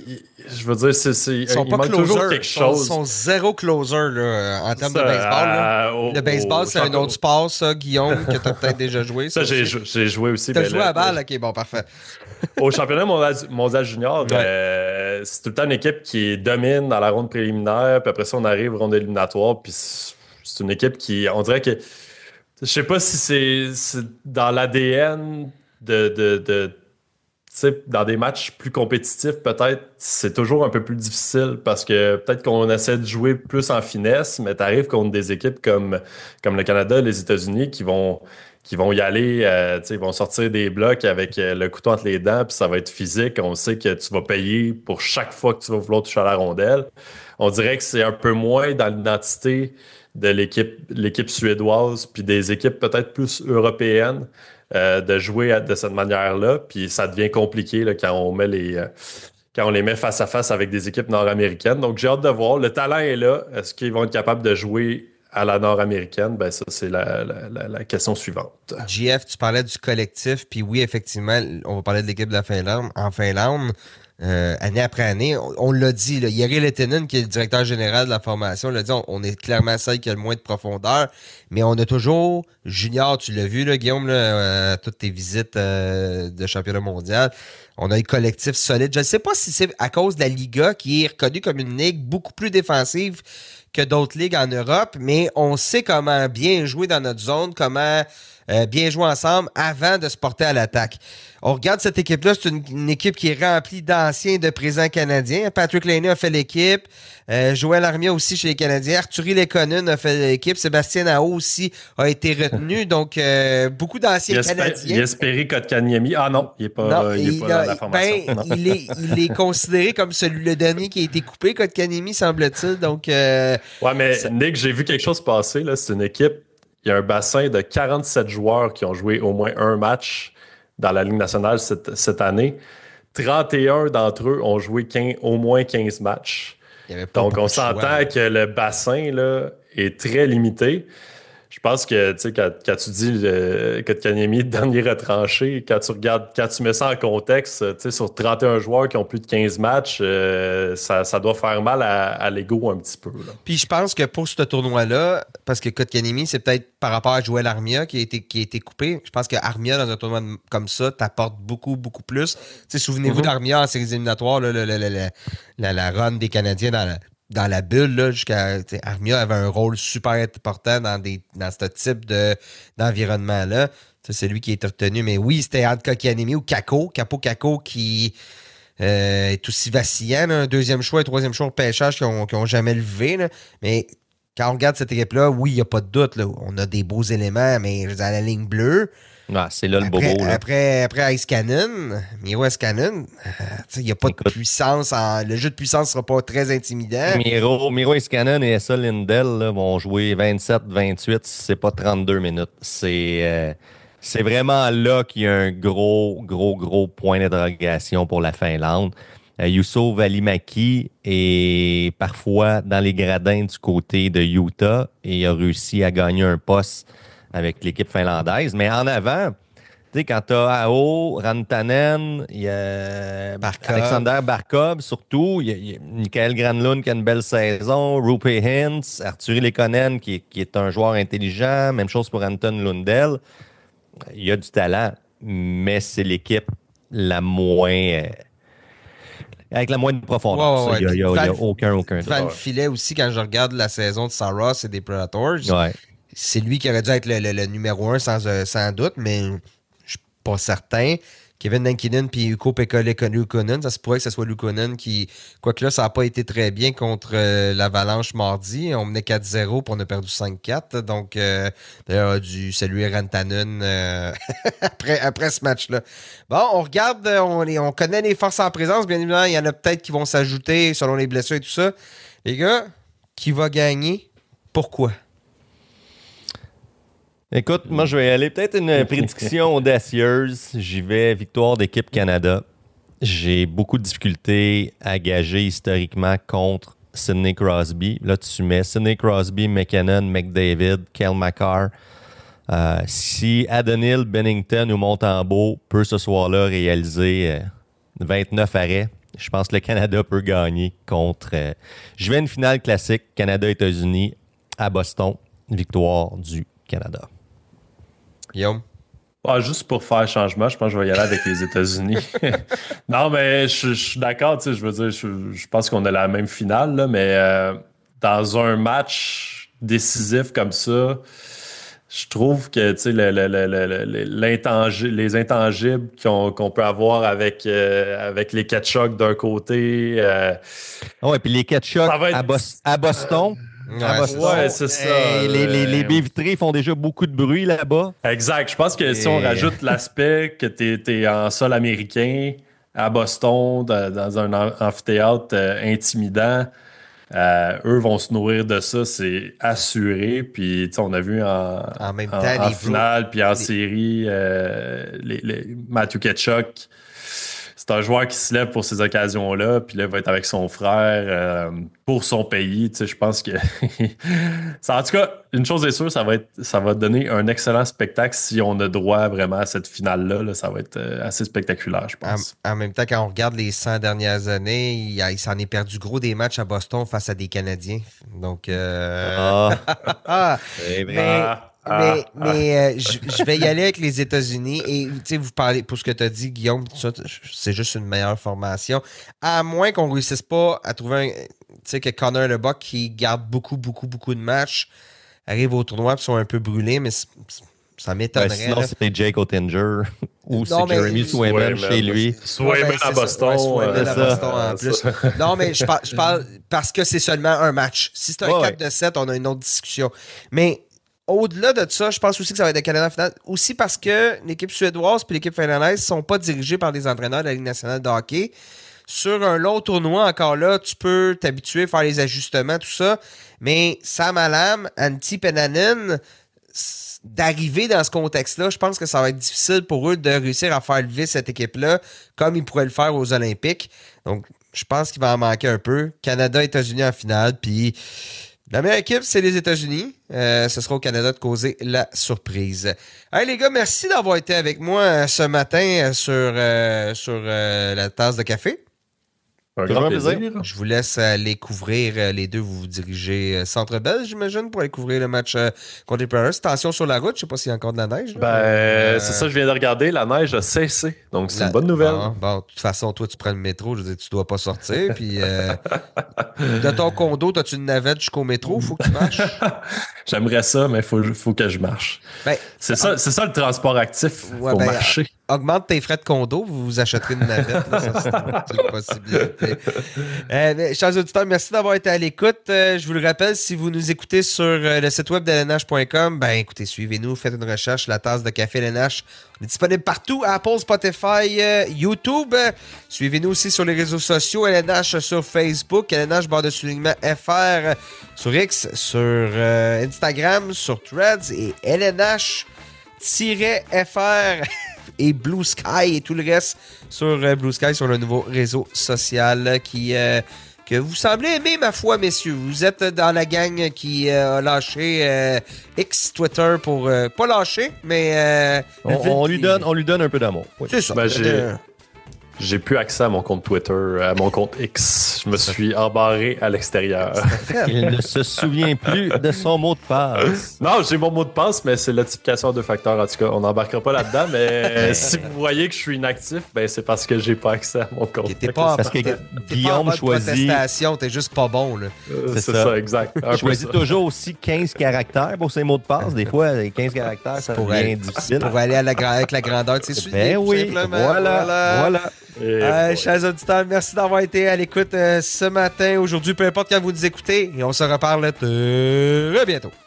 Je veux dire, c'est, c'est, ils sont il pas manque closer, toujours quelque chose. Ils sont, sont zéro closer là, en termes ça, de baseball. Là. Euh, au, le baseball, c'est un autre sport, ça, Guillaume, que tu as peut-être déjà joué. Ça, ça j'ai, j'ai joué aussi. Tu as joué là, à balle? là, OK, bon, parfait. Au championnat mondial, mondial junior, ouais. euh, c'est tout le temps une équipe qui domine dans la ronde préliminaire, puis après ça, on arrive ronde éliminatoire, puis c'est une équipe qui, on dirait que... Je sais pas si c'est, c'est dans l'A D N de... de, de T'sais, dans des matchs plus compétitifs, peut-être, c'est toujours un peu plus difficile parce que peut-être qu'on essaie de jouer plus en finesse, mais tu arrives contre des équipes comme, comme le Canada, les États-Unis qui vont, qui vont y aller, euh, ils vont sortir des blocs avec le couteau entre les dents, puis ça va être physique. On sait que tu vas payer pour chaque fois que tu vas vouloir toucher à la rondelle. On dirait que c'est un peu moins dans l'identité de l'équipe, l'équipe suédoise, puis des équipes peut-être plus européennes. Euh, de jouer à, de cette manière-là, puis ça devient compliqué là, quand on met les euh, quand on les met face à face avec des équipes nord-américaines. Donc j'ai hâte de voir. Le talent est là. Est-ce qu'ils vont être capables de jouer à la nord-américaine? Ben ça, c'est la, la, la, la question suivante. J F, tu parlais du collectif, puis oui, effectivement, on va parler de l'équipe de la Finlande. En Finlande, euh, année après année, on, on l'a dit, là, Jari Lehtinen, qui est le directeur général de la formation, l'a dit, on, on est clairement celle qui a le moins de profondeur, mais on a toujours, Junior, tu l'as vu, là, Guillaume, là, euh, toutes tes visites euh, de championnat mondial, on a un collectif solide. Je ne sais pas si c'est à cause de la Liga, qui est reconnue comme une ligue beaucoup plus défensive que d'autres ligues en Europe, mais on sait comment bien jouer dans notre zone, comment euh, bien jouer ensemble avant de se porter à l'attaque. On regarde cette équipe-là, c'est une, une équipe qui est remplie d'anciens et de présents Canadiens. Patrick Laine a fait l'équipe. Euh, Joël Armia aussi chez les Canadiens. Arthurie Lekonen a fait l'équipe. Sébastien Aho aussi a été retenu. Donc, euh, beaucoup d'anciens Jesper, Canadiens. Jesperi Kotkaniemi. Ah non, il n'est pas, non, il est il pas a, dans la formation. Ben, il, est, il est considéré comme celui le dernier qui a été coupé, Kotkaniemi, semble-t-il. Donc, euh, ouais, mais ça... Nick, j'ai vu quelque chose passer. Là. C'est une équipe, il y a un bassin de quarante-sept joueurs qui ont joué au moins un match dans la Ligue nationale cette, cette année. trente et un d'entre eux ont joué quinze, au moins quinze matchs. Donc, on s'entend que le bassin là, est très limité. Je pense que, tu sais, quand, quand tu dis le, Kotkaniemi, dernier retranché, quand tu regardes, quand tu mets ça en contexte, tu sais, sur trente et un joueurs qui ont plus de quinze matchs, euh, ça, ça doit faire mal à, à l'ego un petit peu. Là. Puis je pense que pour ce tournoi-là, parce que Kotkaniemi, c'est peut-être par rapport à Joël Armia qui a été, qui a été coupé, je pense que Armia, dans un tournoi comme ça, t'apporte beaucoup, beaucoup plus. Tu sais, souvenez-vous mm-hmm. d'Armia en séries éliminatoires, là, la, la, la, la, la, la run des Canadiens dans la dans la bulle, là, jusqu'à Armia avait un rôle super important dans des dans ce type de d'environnement-là. Ça, c'est lui qui est retenu. Mais oui, c'était entre Kotkaniemi ou Kako, Capo Kako qui euh, est aussi vacillant. Là, un deuxième choix et troisième choix au pêchage qui ont, qui ont jamais levé. Là. Mais quand on regarde cette équipe-là, oui, il n'y a pas de doute. Là. On a des beaux éléments, mais à la ligne bleue. Ah, c'est là le après, bobo. Là. Après, après Ice Cannon, Miro Ice Cannon, il n'y a pas Écoute, de puissance. En, le jeu de puissance ne sera pas très intimidant. Miro, Miro Ice Cannon et Essa Lindell là, vont jouer vingt-sept vingt-huit, si c'est pas trente-deux minutes. C'est, euh, c'est vraiment là qu'il y a un gros, gros, gros point d'interrogation pour la Finlande. Euh, Juuso Välimäki est parfois dans les gradins du côté de Utah et a réussi à gagner un poste avec l'équipe finlandaise. Mais en avant, Tu sais, quand t'as Ao, Rantanen, il y a Barkov. Alexander Barkov, surtout, il y a, il y a Michael Granlund qui a une belle saison, Rupe Hintz, Arturi Lekonen qui, est- qui est un joueur intelligent, même chose pour Anton Lundell. Il y a du talent, mais c'est l'équipe la moins... euh, avec la moindre profondeur. Ouais, ouais, Ça, il ouais. n'y a, il y a- il y a Devant- aucun, aucun doute. Devant le filet aussi, quand je regarde la saison de Saros et des Predators, Ouais. c'est lui qui aurait dû être le, le- le numéro un sans, euh, sans doute, mais je suis pas certain. Kevin Lankinen puis Ukko Luukkonen, ça se pourrait que ce soit Luukkonen qui... Quoique là, ça n'a pas été très bien contre euh, l'Avalanche mardi. On menait quatre zéro puis on a perdu cinq quatre. Donc, euh, d'ailleurs, du saluer Rantanen euh, après, après ce match-là. Bon, on regarde, on, les- on connaît les forces en présence. Bien évidemment, il y en a peut-être qui vont s'ajouter selon les blessures et tout ça. Les gars, qui va gagner? Pourquoi? Écoute, moi, je vais aller peut-être une prédiction audacieuse. J'y vais victoire d'équipe Canada. J'ai beaucoup de difficultés à gager historiquement contre Sidney Crosby. Là, tu mets Sidney Crosby, McKinnon, McDavid, Cale Makar. Euh, si Adonil Bennington ou Montembeault peut ce soir-là réaliser euh, vingt-neuf arrêts, je pense que le Canada peut gagner contre... euh, je vais à une finale classique, Canada-États-Unis à Boston. Victoire du Canada. Guillaume? Ah, juste pour faire changement, je pense que je vais y aller avec les États-Unis. Non, mais je, je suis d'accord, tu sais, je veux dire, je, je pense qu'on a la même finale, là, mais euh, dans un match décisif comme ça, je trouve que, tu sais, le, le, le, le, le, l'intangi- les intangibles qu'on, qu'on peut avoir avec, euh, avec les Ketchuk d'un côté... Euh, Ah ouais, puis les ketchup Ça va être- à, Bos- à Boston. Ouais, à c'est Boston, ça. Ouais, c'est ça. hey, les, les, les Euh, baies vitrées font déjà beaucoup de bruit là-bas. Exact. Je pense que si on Et- rajoute l'aspect que tu es en sol américain à Boston, dans, dans un am- amphithéâtre euh, intimidant, euh, eux vont se nourrir de ça, c'est assuré. Puis, tu sais, on a vu en, En même en- temps, en les finale, puis en les- série, euh, les, les- Matthew Tkachuk, c'est un joueur qui se lève pour ces occasions-là, puis là, il va être avec son frère euh, pour son pays. Tu sais, je pense que... ça, en tout cas, une chose est sûre, ça va, être, ça va donner un excellent spectacle si on a droit vraiment à cette finale-là. Là, ça va être euh, assez spectaculaire, je En, pense. en même temps, quand on regarde les cent dernières années, il, a- il s'en est perdu gros des matchs à Boston face à des Canadiens. Donc, euh, Ah, ah, c'est vrai. mais, Ah, mais, ah, mais euh, je je vais y aller avec les États-Unis. Et tu sais, vous parlez, pour ce que tu as dit, Guillaume, tout ça, c'est juste une meilleure formation. À moins qu'on ne réussisse pas à trouver un. Tu sais, que Connor Lebock, qui garde beaucoup, beaucoup, beaucoup de matchs, arrive au tournoi et sont un peu brûlés, mais c'est- ça Ben, m'étonnerait. sinon, là. c'était Jake Ottinger ou c'est Non, mais- Jeremy Swayman Swayman. chez lui. Swayman Ouais, ben, à c'est Boston. ça. Ouais, Swayman euh, à ça. Boston en euh, plus. ça. Non, mais je parle, je parle parce que c'est seulement un match. Si c'est un Ouais, quatre de sept, on a une autre discussion. Mais au-delà de ça, je pense aussi que ça va être le Canada en finale. Aussi parce que l'équipe suédoise et l'équipe finlandaise ne sont pas dirigées par des entraîneurs de la Ligue nationale de hockey. Sur un long tournoi, encore là, tu peux t'habituer à faire les ajustements, tout ça. Mais Sam Alam, Antti Pennanen, s- d'arriver dans ce contexte-là, je pense que ça va être difficile pour eux de réussir à faire lever cette équipe-là comme ils pourraient le faire aux Olympiques. Donc, je pense qu'il va en manquer un peu. Canada, États-Unis en finale, puis la meilleure équipe, c'est les États-Unis. Euh, ce sera au Canada de causer la surprise. Hey les gars, merci d'avoir été avec moi euh, ce matin euh, sur, euh, sur euh, la tasse de café. Un Toujours grand un plaisir. plaisir. Je vous laisse aller couvrir euh, les deux. Vous vous dirigez euh, Centre Bell, j'imagine, pour aller couvrir le match euh, contre les Predators. Attention sur la route, je sais pas s'il y a encore de la neige. là. Ben, Euh, c'est ça, je viens de regarder. La neige a cessé. Donc, c'est la- une bonne nouvelle. Bon, bon, de toute façon, toi, tu prends le métro. Je veux dire, tu dois pas sortir. Puis, euh, de ton condo, as-tu une navette jusqu'au métro? Faut que tu marches. J'aimerais ça, mais il faut, faut que je marche. Ben, C'est ça, c'est ça le transport actif. Il Ouais, faut ben, marcher. augmente tes frais de condo, vous vous achèterez une navette. Là, ça, c'est une possibilité. Euh, mais, chers auditeurs, merci d'avoir été à l'écoute. Euh, je vous le rappelle, si vous nous écoutez sur euh, le site web de L N H point com, ben écoutez, suivez-nous, faites une recherche, la tasse de café L N H. On est disponible partout, Apple, Spotify, euh, YouTube. Euh, Suivez-nous aussi sur les réseaux sociaux, L N H sur Facebook, L N H barre de soulignement F R euh, sur X, sur euh, Instagram, sur Threads et L N H F R et Blue Sky et tout le reste sur euh, Blue Sky, sur le nouveau réseau social euh, qui euh, que vous semblez aimer, ma foi, messieurs. Vous êtes dans la gang qui euh, a lâché euh, X Twitter pour... Euh, pas lâché, mais... Euh, on, on, lui donne, on lui donne un peu d'amour. Oui. C'est ça. Ben, j'ai... J'ai plus accès à mon compte Twitter, à mon compte X. Je me suis embarré à l'extérieur. Il ne se souvient plus de son mot de passe. Non, j'ai mon mot de passe, mais c'est l'authentification à deux facteurs. En tout cas, on n'embarquera pas là-dedans. Mais si vous voyez que je suis inactif, ben c'est parce que j'ai pas accès à mon compte. Okay, t'es pas parce en, que t'es, Guillaume pas en choisit. Protestation, t'es juste pas bon là. Euh, c'est, c'est ça. ça, exact. Il choisit toujours aussi quinze caractères pour ses mots de passe. Des fois, les quinze caractères, ça devient aller, difficile. Pour aller à la, avec la grandeur de ses souliers. Ben oui, simplement. voilà, voilà. voilà. Euh, chers auditeurs, merci d'avoir été à l'écoute euh, ce matin, aujourd'hui, peu importe quand vous nous écoutez, et on se reparle très bientôt.